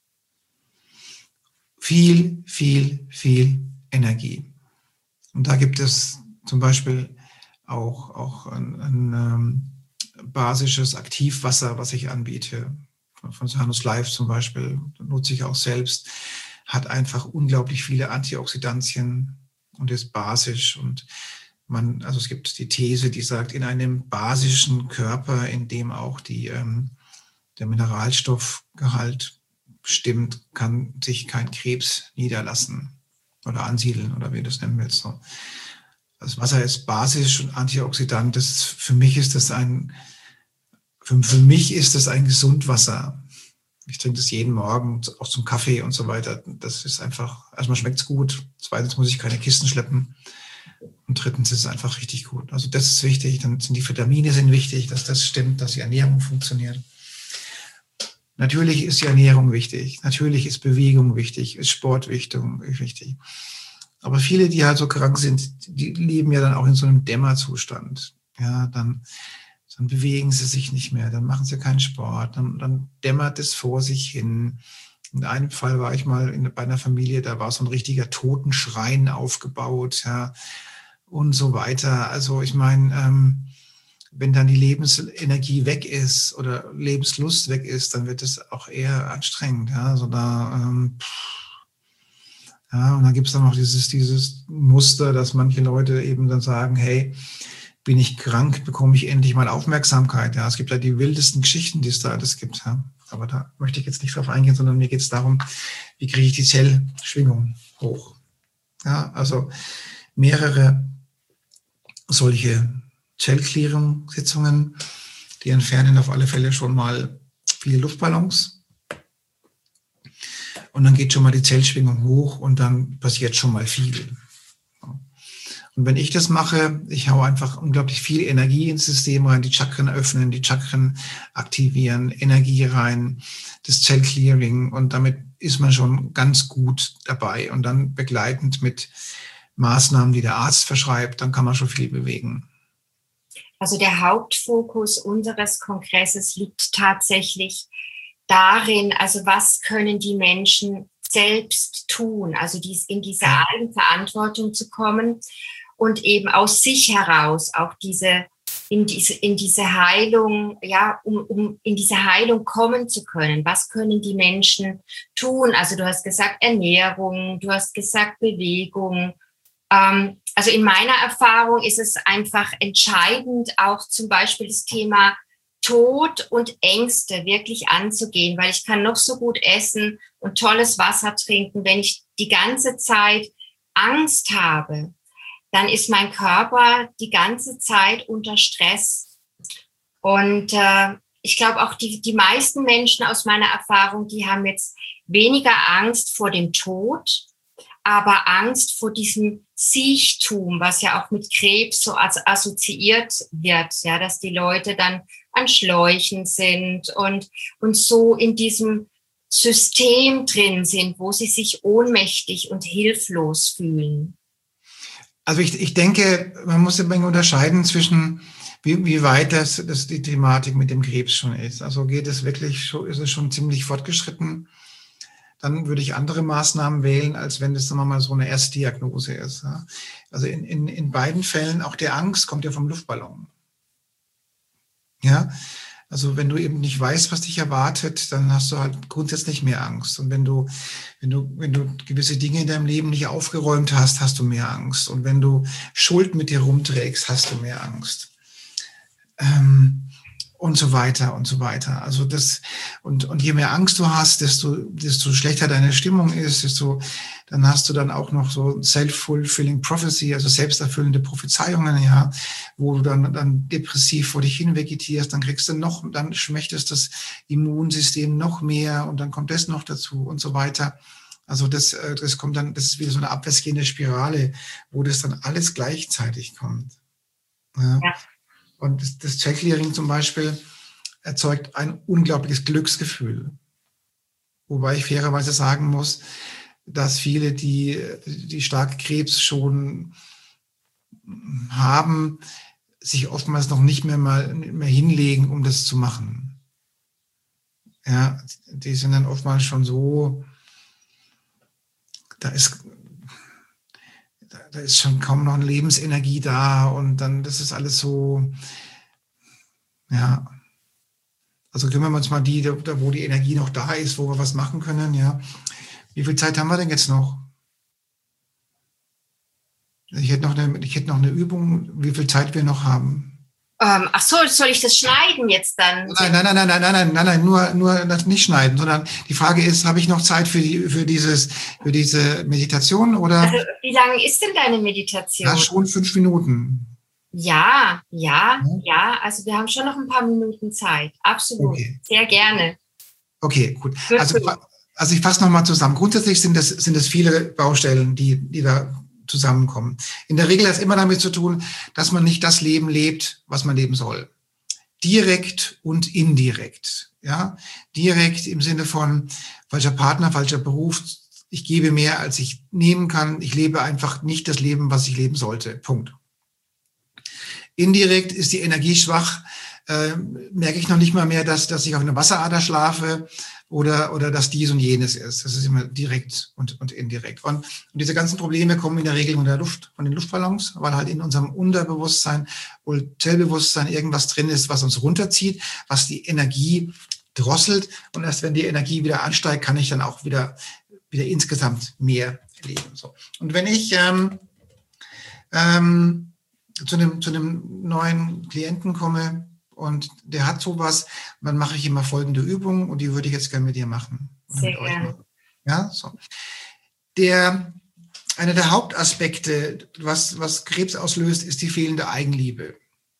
Viel, viel, viel Energie. Und da gibt es zum Beispiel auch, auch ein, ein ähm, basisches Aktivwasser, was ich anbiete. Von Sanus Life zum Beispiel, nutze ich auch selbst. Hat einfach unglaublich viele Antioxidantien und ist basisch. Und man, also es gibt die These, die sagt, in einem basischen Körper, in dem auch die, ähm, der Mineralstoffgehalt stimmt, kann sich kein Krebs niederlassen oder ansiedeln oder wie du es nennen willst. So. Das Wasser ist basisch und Antioxidant. Das, für mich ist das ein, für, für mich ist das ein Gesundwasser. Ich trinke das jeden Morgen, auch zum Kaffee und so weiter. Das ist einfach, erstmal schmeckt es gut. Zweitens muss ich keine Kisten schleppen. Und drittens ist es einfach richtig gut. Also das ist wichtig. Dann sind die Vitamine sind wichtig, dass das stimmt, dass die Ernährung funktioniert. Natürlich ist die Ernährung wichtig. Natürlich ist Bewegung wichtig, ist Sport wichtig. Aber viele, die halt so krank sind, die leben ja dann auch in so einem Dämmerzustand. Ja, dann, dann bewegen sie sich nicht mehr, dann machen sie keinen Sport, dann, dann dämmert es vor sich hin. In einem Fall war ich mal in, bei einer Familie, da war so ein richtiger Totenschrein aufgebaut, ja, und so weiter. Also ich meine, ähm, wenn dann die Lebensenergie weg ist oder Lebenslust weg ist, dann wird es auch eher anstrengend. Ja, also da, ähm, ja, und dann gibt es dann noch dieses, dieses Muster, dass manche Leute eben dann sagen, hey, bin ich krank, bekomme ich endlich mal Aufmerksamkeit. Ja, es gibt ja die wildesten Geschichten, die es da alles gibt. Ja. Aber da möchte ich jetzt nicht drauf eingehen, sondern mir geht es darum, wie kriege ich die Zellschwingung hoch. Ja, also mehrere solche Zellclearing-Sitzungen, die entfernen auf alle Fälle schon mal viele Luftballons. Und dann geht schon mal die Zellschwingung hoch und dann passiert schon mal viel. Und wenn ich das mache, ich haue einfach unglaublich viel Energie ins System rein, die Chakren öffnen, die Chakren aktivieren, Energie rein, das Zellclearing, und damit ist man schon ganz gut dabei. Und dann begleitend mit Maßnahmen, die der Arzt verschreibt, dann kann man schon viel bewegen. Also der Hauptfokus unseres Kongresses liegt tatsächlich darin, also was können die Menschen selbst tun, also dies, in diese Eigenverantwortung zu kommen und eben aus sich heraus auch diese in diese in diese Heilung, ja, um, um in diese Heilung kommen zu können. Was können die Menschen tun? Also du hast gesagt Ernährung, du hast gesagt Bewegung. Ähm, also in meiner Erfahrung ist es einfach entscheidend, auch zum Beispiel das Thema Tod und Ängste wirklich anzugehen, weil ich kann noch so gut essen und tolles Wasser trinken. Wenn ich die ganze Zeit Angst habe, dann ist mein Körper die ganze Zeit unter Stress. Und äh, ich glaube auch die, die meisten Menschen aus meiner Erfahrung, die haben jetzt weniger Angst vor dem Tod, aber Angst vor diesem Siechtum, was ja auch mit Krebs so assoziiert wird, ja, dass die Leute dann an Schläuchen sind und, und so in diesem System drin sind, wo sie sich ohnmächtig und hilflos fühlen. Also ich, ich denke, man muss ein wenig unterscheiden zwischen, wie, wie weit das, das die Thematik mit dem Krebs schon ist. Also geht es wirklich, schon, ist es schon ziemlich fortgeschritten, dann würde ich andere Maßnahmen wählen, als wenn das, sagen wir mal, so eine Erstdiagnose ist. Ja. Also in, in, in beiden Fällen, auch der Angst kommt ja vom Luftballon. Ja, also wenn du eben nicht weißt, was dich erwartet, dann hast du halt grundsätzlich mehr Angst. Und wenn du, wenn du, wenn du gewisse Dinge in deinem Leben nicht aufgeräumt hast, hast du mehr Angst. Und wenn du Schuld mit dir rumträgst, hast du mehr Angst. Ähm, und so weiter und so weiter. Also das, und, und je mehr Angst du hast, desto, desto schlechter deine Stimmung ist, desto, dann hast du dann auch noch so self-fulfilling prophecy, also selbsterfüllende Prophezeiungen, ja, wo du dann, dann depressiv vor dich hin vegetierst, dann kriegst du noch, dann schmächtest das Immunsystem noch mehr und dann kommt das noch dazu und so weiter. Also das, das kommt dann, das ist wieder so eine abwärtsgehende Spirale, wo das dann alles gleichzeitig kommt. Ja. Ja. Und das, das Channel-Clearing zum Beispiel erzeugt ein unglaubliches Glücksgefühl. Wobei ich fairerweise sagen muss, dass viele, die, die stark Krebs schon haben, sich oftmals noch nicht mehr mal mehr hinlegen, um das zu machen. Ja, die sind dann oftmals schon so, da ist, da ist schon kaum noch eine Lebensenergie da und dann, das ist alles so, ja. Also kümmern wir uns mal die, da, wo die Energie noch da ist, wo wir was machen können, ja. Wie viel Zeit haben wir denn jetzt noch? Ich hätte noch eine, ich hätte noch eine Übung, wie viel Zeit wir noch haben. Ähm, ach so, soll ich das schneiden jetzt dann? Nein, nein, nein, nein, nein, nein, nein, nein, nur, nur nicht schneiden, sondern die Frage ist, habe ich noch Zeit für die, für dieses, für diese Meditation oder? Also, wie lange ist denn deine Meditation? Ja, schon fünf Minuten. Ja, ja, ja, ja, also wir haben schon noch ein paar Minuten Zeit. Absolut. Okay. Sehr gerne. Okay, gut. Also, also ich fasse nochmal zusammen. Grundsätzlich sind das, sind das viele Baustellen, die, die da zusammenkommen. In der Regel hat es immer damit zu tun, dass man nicht das Leben lebt, was man leben soll. Direkt und indirekt. Ja, direkt im Sinne von falscher Partner, falscher Beruf. Ich gebe mehr, als ich nehmen kann. Ich lebe einfach nicht das Leben, was ich leben sollte. Punkt. Indirekt ist die Energie schwach. Äh, merke ich noch nicht mal mehr, dass, dass ich auf einer Wasserader schlafe oder, oder dass dies und jenes ist. Das ist immer direkt und, und indirekt. Und, und diese ganzen Probleme kommen in der Regel von der Luft, von den Luftballons, weil halt in unserem Unterbewusstsein, Zellbewusstsein irgendwas drin ist, was uns runterzieht, was die Energie drosselt. Und erst wenn die Energie wieder ansteigt, kann ich dann auch wieder, wieder insgesamt mehr leben. So. Und wenn ich ähm, ähm, zu einem, zu einem neuen Klienten komme, und der hat sowas, dann mache ich immer folgende Übung und die würde ich jetzt gerne mit dir machen. Sehr gerne. Ja, so. Der, einer der Hauptaspekte, was, was Krebs auslöst, ist die fehlende Eigenliebe.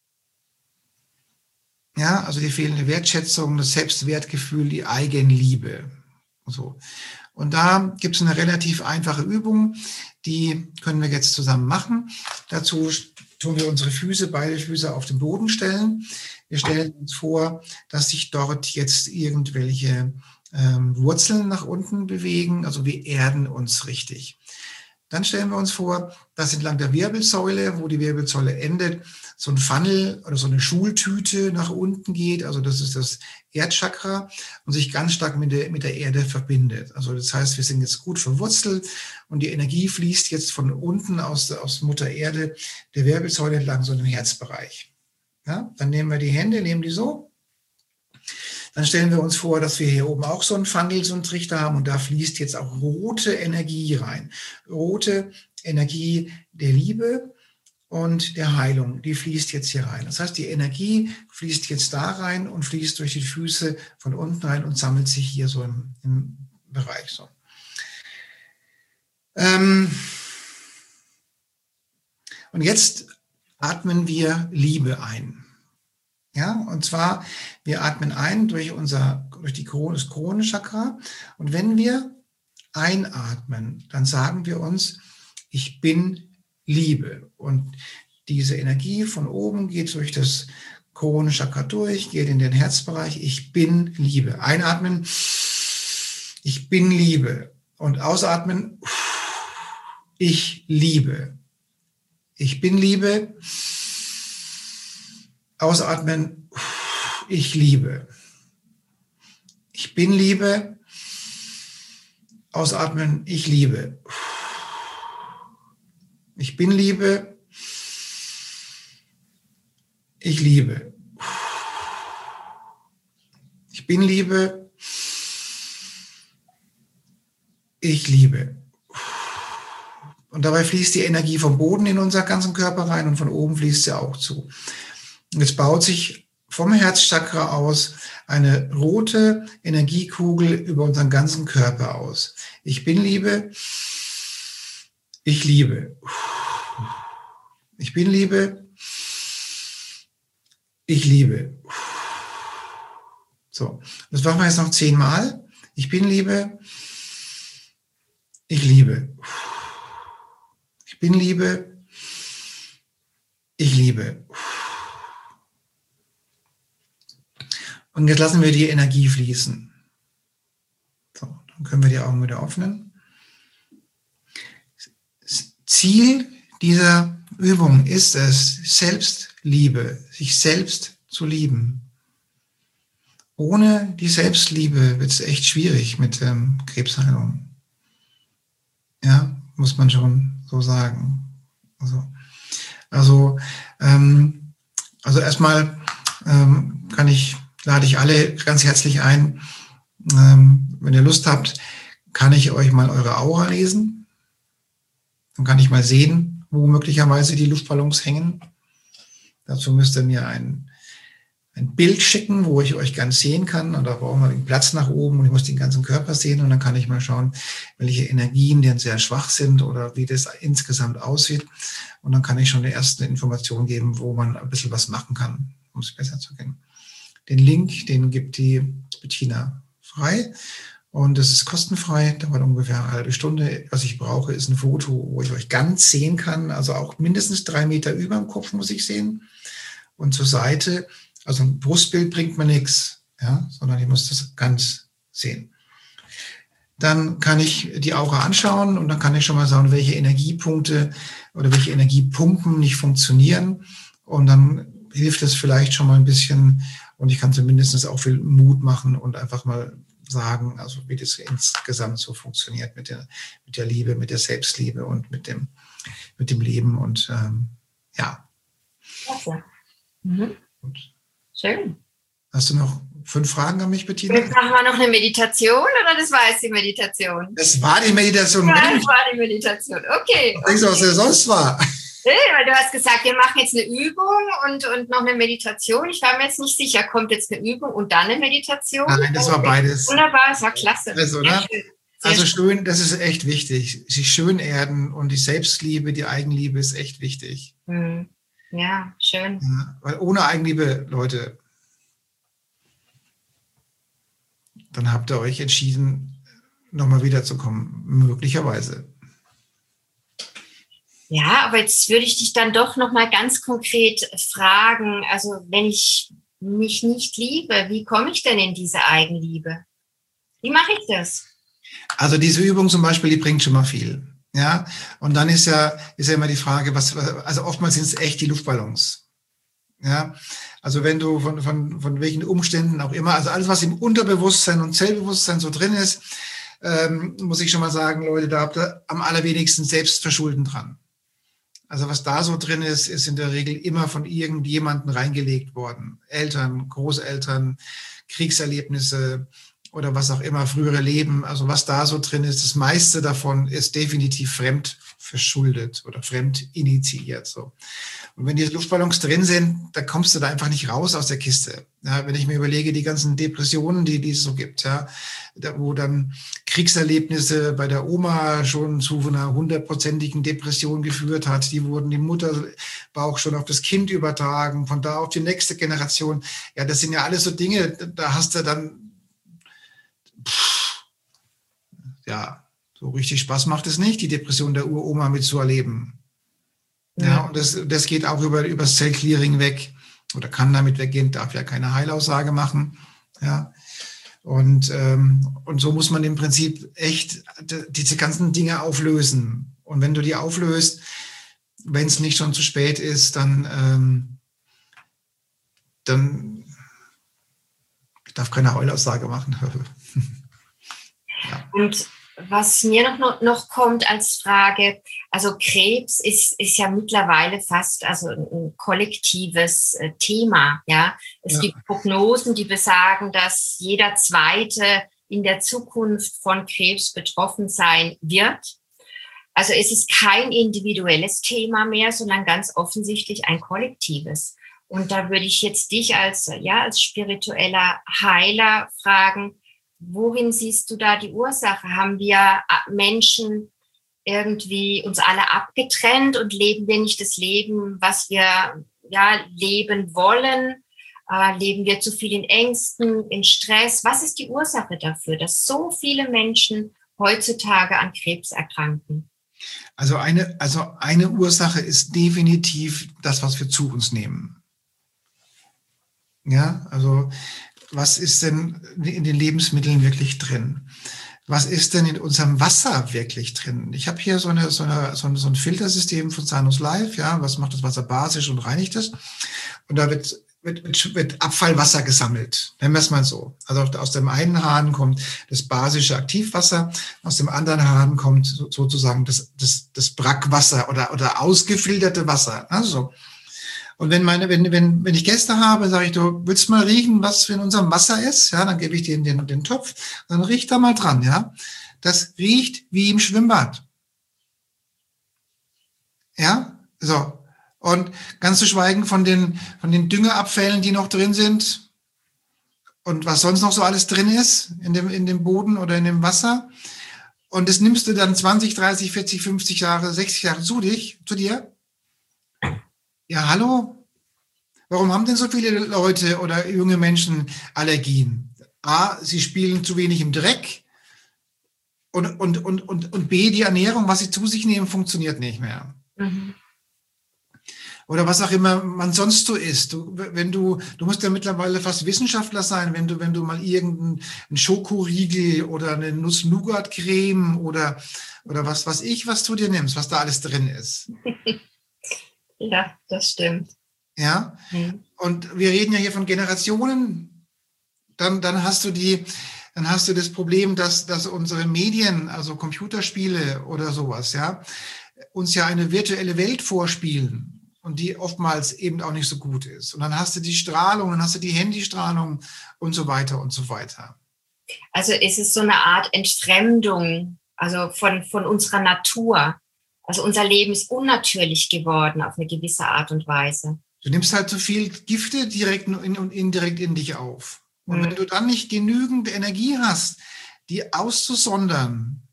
Ja, also die fehlende Wertschätzung, das Selbstwertgefühl, die Eigenliebe. So. Und da gibt es eine relativ einfache Übung, die können wir jetzt zusammen machen. Dazu tun wir unsere Füße, beide Füße auf den Boden stellen. Wir stellen uns vor, dass sich dort jetzt irgendwelche ähm, Wurzeln nach unten bewegen, also wir erden uns richtig. Dann stellen wir uns vor, dass entlang der Wirbelsäule, wo die Wirbelsäule endet, so ein Funnel oder so eine Schultüte nach unten geht, also das ist das Erdchakra und sich ganz stark mit der, mit der Erde verbindet. Also das heißt, wir sind jetzt gut verwurzelt und die Energie fließt jetzt von unten aus, aus Mutter Erde der Wirbelsäule entlang so in den Herzbereich. Ja, dann nehmen wir die Hände, nehmen die so. Dann stellen wir uns vor, dass wir hier oben auch so einen Funnel, so einen Trichter haben und da fließt jetzt auch rote Energie rein. Rote Energie der Liebe und der Heilung, die fließt jetzt hier rein. Das heißt, die Energie fließt jetzt da rein und fließt durch die Füße von unten rein und sammelt sich hier so im, im Bereich. So. Ähm und jetzt atmen wir Liebe ein. Ja, und zwar, wir atmen ein durch unser, durch die Krone, das Kronenchakra. Und wenn wir einatmen, dann sagen wir uns, ich bin Liebe. Und diese Energie von oben geht durch das Kronenchakra durch, geht in den Herzbereich. Ich bin Liebe. Einatmen, ich bin Liebe. Und ausatmen, ich liebe. Ich bin Liebe. Ausatmen. Ich liebe. Ich bin Liebe. Ausatmen. Ich liebe. Ich bin Liebe. Ich liebe. Ich bin Liebe. Ich liebe. Und dabei fließt die Energie vom Boden in unseren ganzen Körper rein und von oben fließt sie auch zu. Und jetzt baut sich vom Herzchakra aus eine rote Energiekugel über unseren ganzen Körper aus. Ich bin Liebe. Ich liebe. Ich bin Liebe. Ich liebe. So, das machen wir jetzt noch zehnmal. Ich bin Liebe. Ich liebe. Ich bin Liebe. Ich liebe. Und jetzt lassen wir die Energie fließen. So, dann können wir die Augen wieder öffnen. Ziel dieser Übung ist es, Selbstliebe, sich selbst zu lieben. Ohne die Selbstliebe wird es echt schwierig mit ähm, Krebsheilung. Ja, muss man schon so sagen. Also, also, ähm, also erstmal ähm, kann ich, lade ich alle ganz herzlich ein, ähm, wenn ihr Lust habt, kann ich euch mal eure Aura lesen. Dann kann ich mal sehen, wo möglicherweise die Luftballons hängen. Dazu müsst ihr mir ein, ein Bild schicken, wo ich euch ganz sehen kann. Und da brauchen wir den Platz nach oben und ich muss den ganzen Körper sehen. Und dann kann ich mal schauen, welche Energien denn sehr schwach sind oder wie das insgesamt aussieht. Und dann kann ich schon die ersten Informationen geben, wo man ein bisschen was machen kann, um es besser zu kennen. Den Link, den gibt die Bettina frei. Und das ist kostenfrei, dauert ungefähr eine halbe Stunde. Was ich brauche, ist ein Foto, wo ich euch ganz sehen kann. Also auch mindestens drei Meter über dem Kopf muss ich sehen. Und zur Seite, also ein Brustbild bringt mir nichts, ja, sondern ich muss das ganz sehen. Dann kann ich die Aura anschauen und dann kann ich schon mal sagen, welche Energiepunkte oder welche Energiepumpen nicht funktionieren. Und dann hilft es vielleicht schon mal ein bisschen. Und ich kann zumindest auch viel Mut machen und einfach mal sagen, also wie das insgesamt so funktioniert mit der, mit der Liebe, mit der Selbstliebe und mit dem, mit dem Leben und ähm, ja. Klasse. Mhm. Schön. Hast du noch fünf Fragen an mich, Bettina? Jetzt machen wir noch eine Meditation oder das war jetzt die Meditation? Das war die Meditation. Ja, das war die Meditation. Okay. Ich weiß, was der sonst war. Nee, weil du hast gesagt, wir machen jetzt eine Übung und, und noch eine Meditation. Ich war mir jetzt nicht sicher, kommt jetzt eine Übung und dann eine Meditation? Nein, das war beides. Wunderbar, das war klasse. Also, oder? Schön. Also schön, das ist echt wichtig. Sich schön erden und die Selbstliebe, die Eigenliebe ist echt wichtig. Hm. Ja, schön. Ja, weil ohne Eigenliebe, Leute, dann habt ihr euch entschieden, nochmal wiederzukommen, möglicherweise. Ja, aber jetzt würde ich dich dann doch nochmal ganz konkret fragen, also wenn ich mich nicht liebe, wie komme ich denn in diese Eigenliebe? Wie mache ich das? Also diese Übung zum Beispiel, die bringt schon mal viel. Ja, und dann ist ja, ist ja immer die Frage, was, also oftmals sind es echt die Luftballons. Ja, also wenn du von, von, von welchen Umständen auch immer, also alles, was im Unterbewusstsein und Zellbewusstsein so drin ist, ähm, muss ich schon mal sagen, Leute, da habt ihr am allerwenigsten Selbstverschulden dran. Also was da so drin ist, ist in der Regel immer von irgendjemandem reingelegt worden. Eltern, Großeltern, Kriegserlebnisse oder was auch immer, frühere Leben. Also was da so drin ist, das meiste davon ist definitiv fremd verschuldet oder fremd initiiert. So. Und wenn die Luftballons drin sind, da kommst du da einfach nicht raus aus der Kiste. Ja, wenn ich mir überlege, die ganzen Depressionen, die, die es so gibt, ja, da, wo dann Kriegserlebnisse bei der Oma schon zu einer hundertprozentigen Depression geführt hat, die wurden im Mutterbauch schon auf das Kind übertragen, von da auf die nächste Generation. Ja, das sind ja alles so Dinge, da hast du dann, pff, ja, so richtig Spaß macht es nicht, die Depression der Uroma mitzuerleben. Ja, ja, und das, das geht auch über, über das Zellclearing weg oder kann damit weggehen, darf ja keine Heilaussage machen. Ja, und, ähm, und so muss man im Prinzip echt diese ganzen Dinge auflösen. Und wenn du die auflöst, wenn es nicht schon zu spät ist, dann, ähm, dann ich darf keine Heilaussage machen. Ja. Und was mir noch, noch kommt als Frage, also Krebs ist, ist ja mittlerweile fast also ein kollektives äh, Thema. Ja, es ja. gibt Prognosen, die besagen, dass jeder Zweite in der Zukunft von Krebs betroffen sein wird. Also es ist kein individuelles Thema mehr, sondern ganz offensichtlich ein kollektives. Und da würde ich jetzt dich als, ja, als spiritueller Heiler fragen, worin siehst du da die Ursache? Haben wir Menschen irgendwie uns alle abgetrennt und leben wir nicht das Leben, was wir ja leben wollen? Äh, leben wir zu viel in Ängsten, in Stress? Was ist die Ursache dafür, dass so viele Menschen heutzutage an Krebs erkranken? Also eine, also eine Ursache ist definitiv das, was wir zu uns nehmen. Ja, also was ist denn in den Lebensmitteln wirklich drin? Was ist denn in unserem Wasser wirklich drin? Ich habe hier so, eine, so, eine, so, ein, so ein Filtersystem von Sanus Life, ja, was macht das Wasser basisch und reinigt es? Und da wird, wird, wird, wird Abfallwasser gesammelt, nennen wir es mal so. Also aus dem einen Hahn kommt das basische Aktivwasser, aus dem anderen Hahn kommt sozusagen das, das, das Brackwasser oder, oder ausgefilterte Wasser. Also Und wenn meine, wenn, wenn, wenn ich Gäste habe, sage ich, du willst mal riechen, was in unserem Wasser ist? Ja, dann gebe ich denen den, den Topf, dann riech da mal dran, ja. Das riecht wie im Schwimmbad. Ja, so. Und ganz zu schweigen von den, von den Düngeabfällen, die noch drin sind und was sonst noch so alles drin ist in dem, in dem Boden oder in dem Wasser. Und das nimmst du dann zwanzig, dreißig, vierzig, fünfzig Jahre, sechzig Jahre zu dich, zu dir. Ja, hallo? Warum haben denn so viele Leute oder junge Menschen Allergien? A, sie spielen zu wenig im Dreck und, und, und, und, und B, die Ernährung, was sie zu sich nehmen, funktioniert nicht mehr. Mhm. Oder was auch immer man sonst so isst. Du, wenn du, du musst ja mittlerweile fast Wissenschaftler sein, wenn du, wenn du mal irgendeinen Schokoriegel oder eine Nuss-Nougat-Creme oder, oder was weiß ich, was du dir nimmst, was da alles drin ist. Ja, das stimmt. Ja, mhm. Und wir reden ja hier von Generationen. Dann, dann hast du die, dann hast du das Problem, dass, dass unsere Medien, also Computerspiele oder sowas, ja, uns ja eine virtuelle Welt vorspielen und die oftmals eben auch nicht so gut ist. Und dann hast du die Strahlung, dann hast du die Handystrahlung und so weiter und so weiter. Also ist es so eine Art Entfremdung, also von, von unserer Natur. Also unser Leben ist unnatürlich geworden auf eine gewisse Art und Weise. Du nimmst halt so viel Gifte direkt und indirekt in dich auf. Und mhm. wenn du dann nicht genügend Energie hast, die auszusondern,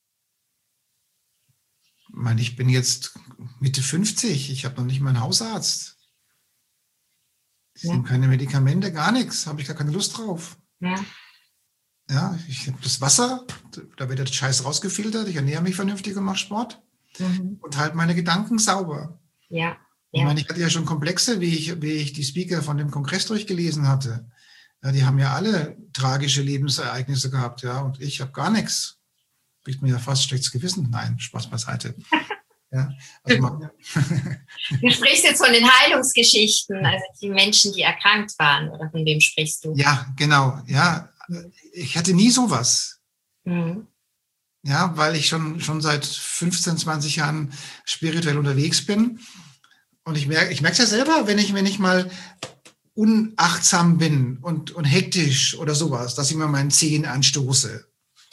ich meine, ich bin jetzt Mitte fünfzig, ich habe noch nicht mal einen Hausarzt. Es sind ja. keine Medikamente, gar nichts, habe ich gar keine Lust drauf. Ja, ja, ich habe das Wasser, da wird der Scheiß rausgefiltert, ich ernähre mich vernünftig und mache Sport. Mhm. Und halt meine Gedanken sauber. Ja, ja. Ich meine, ich hatte ja schon Komplexe, wie ich, wie ich die Speaker von dem Kongress durchgelesen hatte. Ja, die haben ja alle tragische Lebensereignisse gehabt, ja, und ich habe gar nichts. Kriegt mir ja fast schlechtes Gewissen. Nein, Spaß beiseite. Ja, also man, du sprichst jetzt von den Heilungsgeschichten, also die Menschen, die erkrankt waren, oder von wem sprichst du? Ja, genau, ja. Ich hatte nie sowas. Mhm. Ja, weil ich schon, schon seit fünfzehn, zwanzig Jahren spirituell unterwegs bin. Und ich merke, ich merke es ja selber, wenn ich, wenn ich mal unachtsam bin und, und hektisch oder sowas, dass ich mir meinen Zehen anstoße.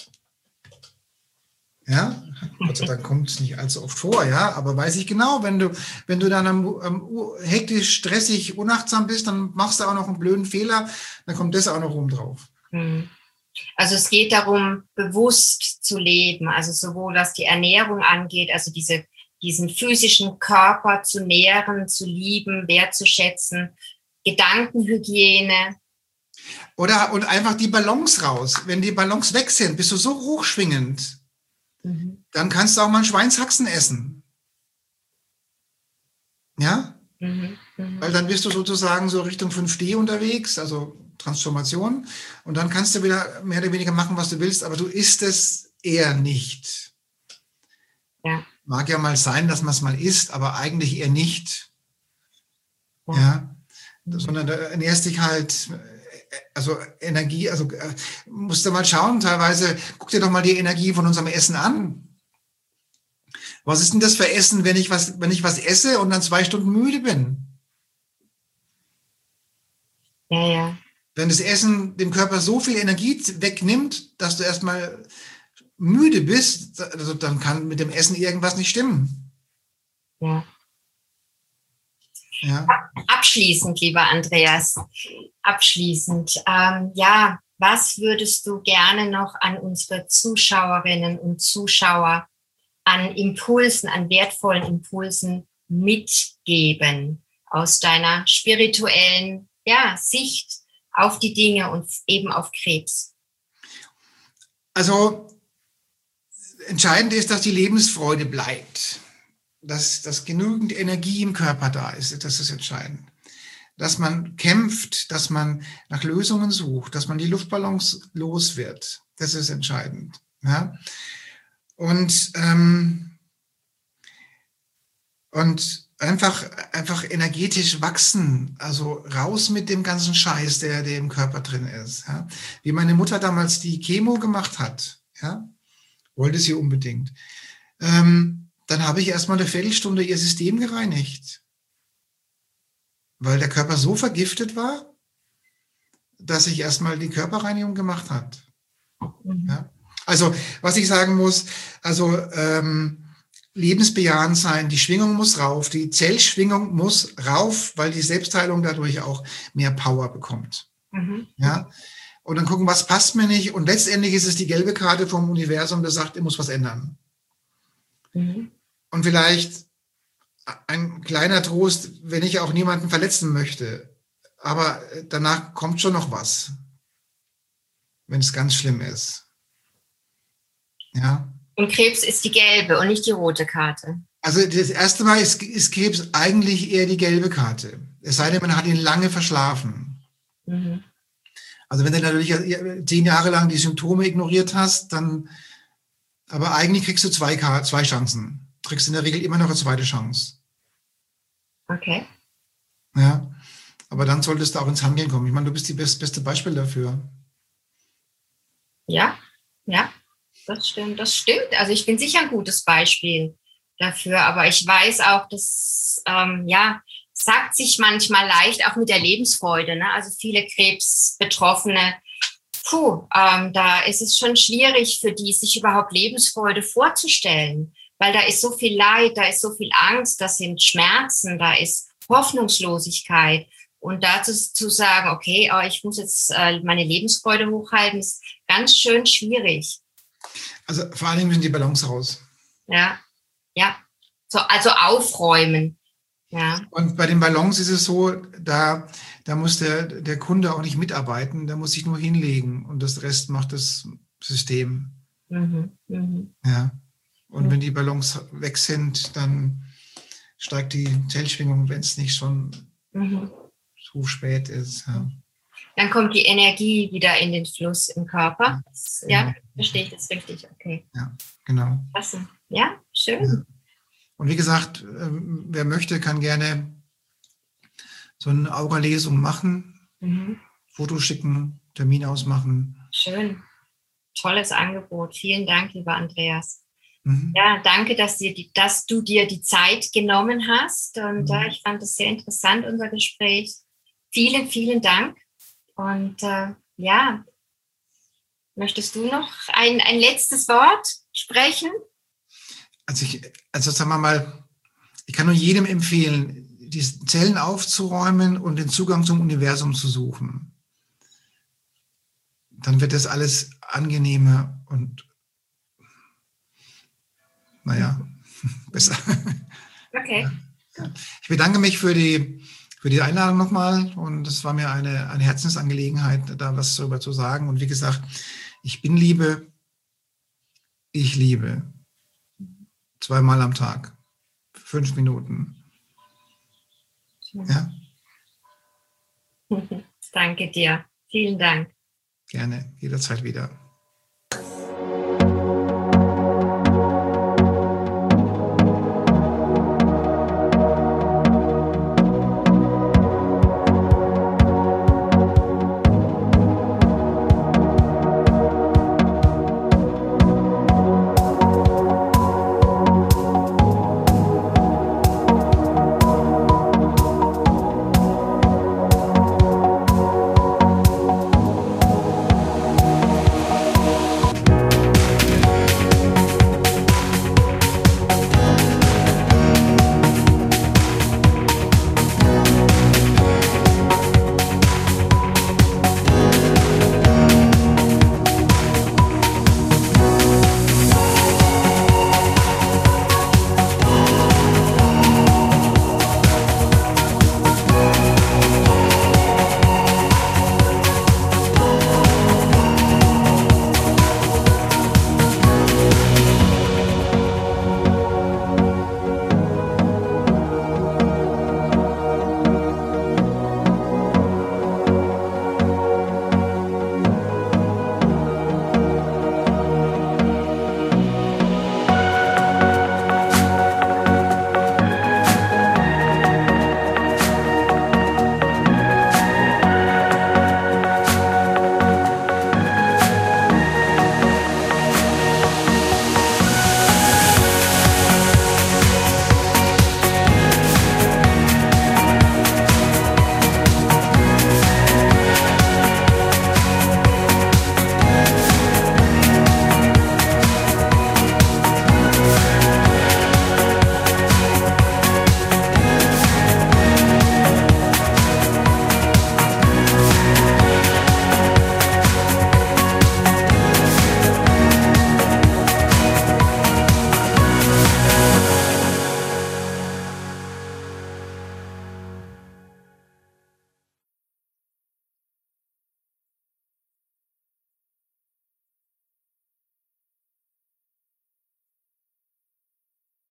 Ja, Gott sei Dank kommt es nicht allzu oft vor, ja, aber weiß ich genau, wenn du, wenn du dann am, am hektisch, stressig, unachtsam bist, dann machst du auch noch einen blöden Fehler, dann kommt das auch noch rum drauf. Hm. Also es geht darum, bewusst zu leben, also sowohl was die Ernährung angeht, also diese, diesen physischen Körper zu nähren, zu lieben, wertzuschätzen, Gedankenhygiene. Oder und einfach die Ballons raus. Wenn die Ballons weg sind, bist du so hochschwingend, mhm. dann kannst du auch mal einen Schweinshaxen essen. Ja? Mhm. Mhm. Weil dann bist du sozusagen so Richtung fünf D unterwegs, also Transformation. Und dann kannst du wieder mehr oder weniger machen, was du willst, aber du isst es eher nicht. Ja. Mag ja mal sein, dass man es mal isst, aber eigentlich eher nicht. Ja. ja? Sondern du ernährst dich halt, also Energie, also musst du mal schauen, teilweise, guck dir doch mal die Energie von unserem Essen an. Was ist denn das für Essen, wenn ich was, wenn ich was esse und dann zwei Stunden müde bin? Ja, ja. Wenn das Essen dem Körper so viel Energie wegnimmt, dass du erstmal müde bist, also dann kann mit dem Essen irgendwas nicht stimmen. Ja. Ja. Abschließend, lieber Andreas, abschließend, ähm, ja, was würdest du gerne noch an unsere Zuschauerinnen und Zuschauer an Impulsen, an wertvollen Impulsen mitgeben aus deiner spirituellen, ja, Sicht auf die Dinge und eben auf Krebs? Also entscheidend ist, dass die Lebensfreude bleibt, dass, dass genügend Energie im Körper da ist, das ist entscheidend. Dass man kämpft, dass man nach Lösungen sucht, dass man die Luftballons los wird, das ist entscheidend. Ja? Und, ähm, und einfach, einfach energetisch wachsen, also raus mit dem ganzen Scheiß, der, der im Körper drin ist. Ja? Wie meine Mutter damals die Chemo gemacht hat, ja? Wollte sie unbedingt. Ähm, dann habe ich erstmal eine Viertelstunde ihr System gereinigt, weil der Körper so vergiftet war, dass ich erstmal die Körperreinigung gemacht hat. Mhm. Ja? Also, was ich sagen muss, also ähm, lebensbejahend sein, die Schwingung muss rauf, die Zellschwingung muss rauf, weil die Selbstheilung dadurch auch mehr Power bekommt. Mhm. Ja? Und dann gucken, was passt mir nicht. Und letztendlich ist es die gelbe Karte vom Universum, das sagt, ich muss was ändern. Mhm. Und vielleicht ein kleiner Trost, wenn ich auch niemanden verletzen möchte. Aber danach kommt schon noch was, wenn es ganz schlimm ist. Ja. Und Krebs ist die gelbe und nicht die rote Karte. Also das erste Mal ist, ist Krebs eigentlich eher die gelbe Karte. Es sei denn, man hat ihn lange verschlafen. Mhm. Also wenn du natürlich zehn Jahre lang die Symptome ignoriert hast, dann, aber eigentlich kriegst du zwei, zwei Chancen. Du kriegst in der Regel immer noch eine zweite Chance. Okay. Ja, aber dann solltest du auch ins Handeln kommen. Ich meine, du bist das beste Beispiel dafür. Ja, ja, das stimmt, das stimmt. Also ich bin sicher ein gutes Beispiel dafür, aber ich weiß auch, dass, ähm, ja, sagt sich manchmal leicht, auch mit der Lebensfreude, ne? Also viele Krebsbetroffene, puh, ähm, da ist es schon schwierig für die, sich überhaupt Lebensfreude vorzustellen, weil da ist so viel Leid, da ist so viel Angst, da sind Schmerzen, da ist Hoffnungslosigkeit. Und dazu zu sagen, okay, oh, ich muss jetzt äh, meine Lebensfreude hochhalten, ist ganz schön schwierig. Also vor allem müssen die Balance raus. Ja, ja. So, also aufräumen. Ja. Und bei den Ballons ist es so, da, da muss der, der Kunde auch nicht mitarbeiten, der muss sich nur hinlegen und das Rest macht das System. Mhm, mh. Ja. Und mhm. wenn die Ballons weg sind, dann steigt die Zellschwingung, wenn es nicht schon mhm. zu spät ist. Ja. Dann kommt die Energie wieder in den Fluss im Körper. Ja, ja, genau. Verstehe ich das richtig? Okay. Ja, genau. Klasse. Ja, schön. Ja. Und wie gesagt, wer möchte, kann gerne so eine Aura-Lesung machen, mhm. Foto schicken, Termin ausmachen. Schön. Tolles Angebot. Vielen Dank, lieber Andreas. Mhm. Ja, danke, dass, dir die, dass du dir die Zeit genommen hast. Und mhm. äh, ich fand es sehr interessant, unser Gespräch. Vielen, vielen Dank. Und äh, ja, möchtest du noch ein, ein letztes Wort sprechen? Also, ich, also sagen wir mal, ich kann nur jedem empfehlen, die Zellen aufzuräumen und den Zugang zum Universum zu suchen. Dann wird das alles angenehmer und naja, besser. Okay. Ja. Ich bedanke mich für die, für die Einladung nochmal und es war mir eine, eine Herzensangelegenheit, da was darüber zu sagen. Und wie gesagt, ich bin Liebe, ich liebe. Zweimal am Tag. Fünf Minuten. Ja? Danke dir. Vielen Dank. Gerne. Jederzeit wieder.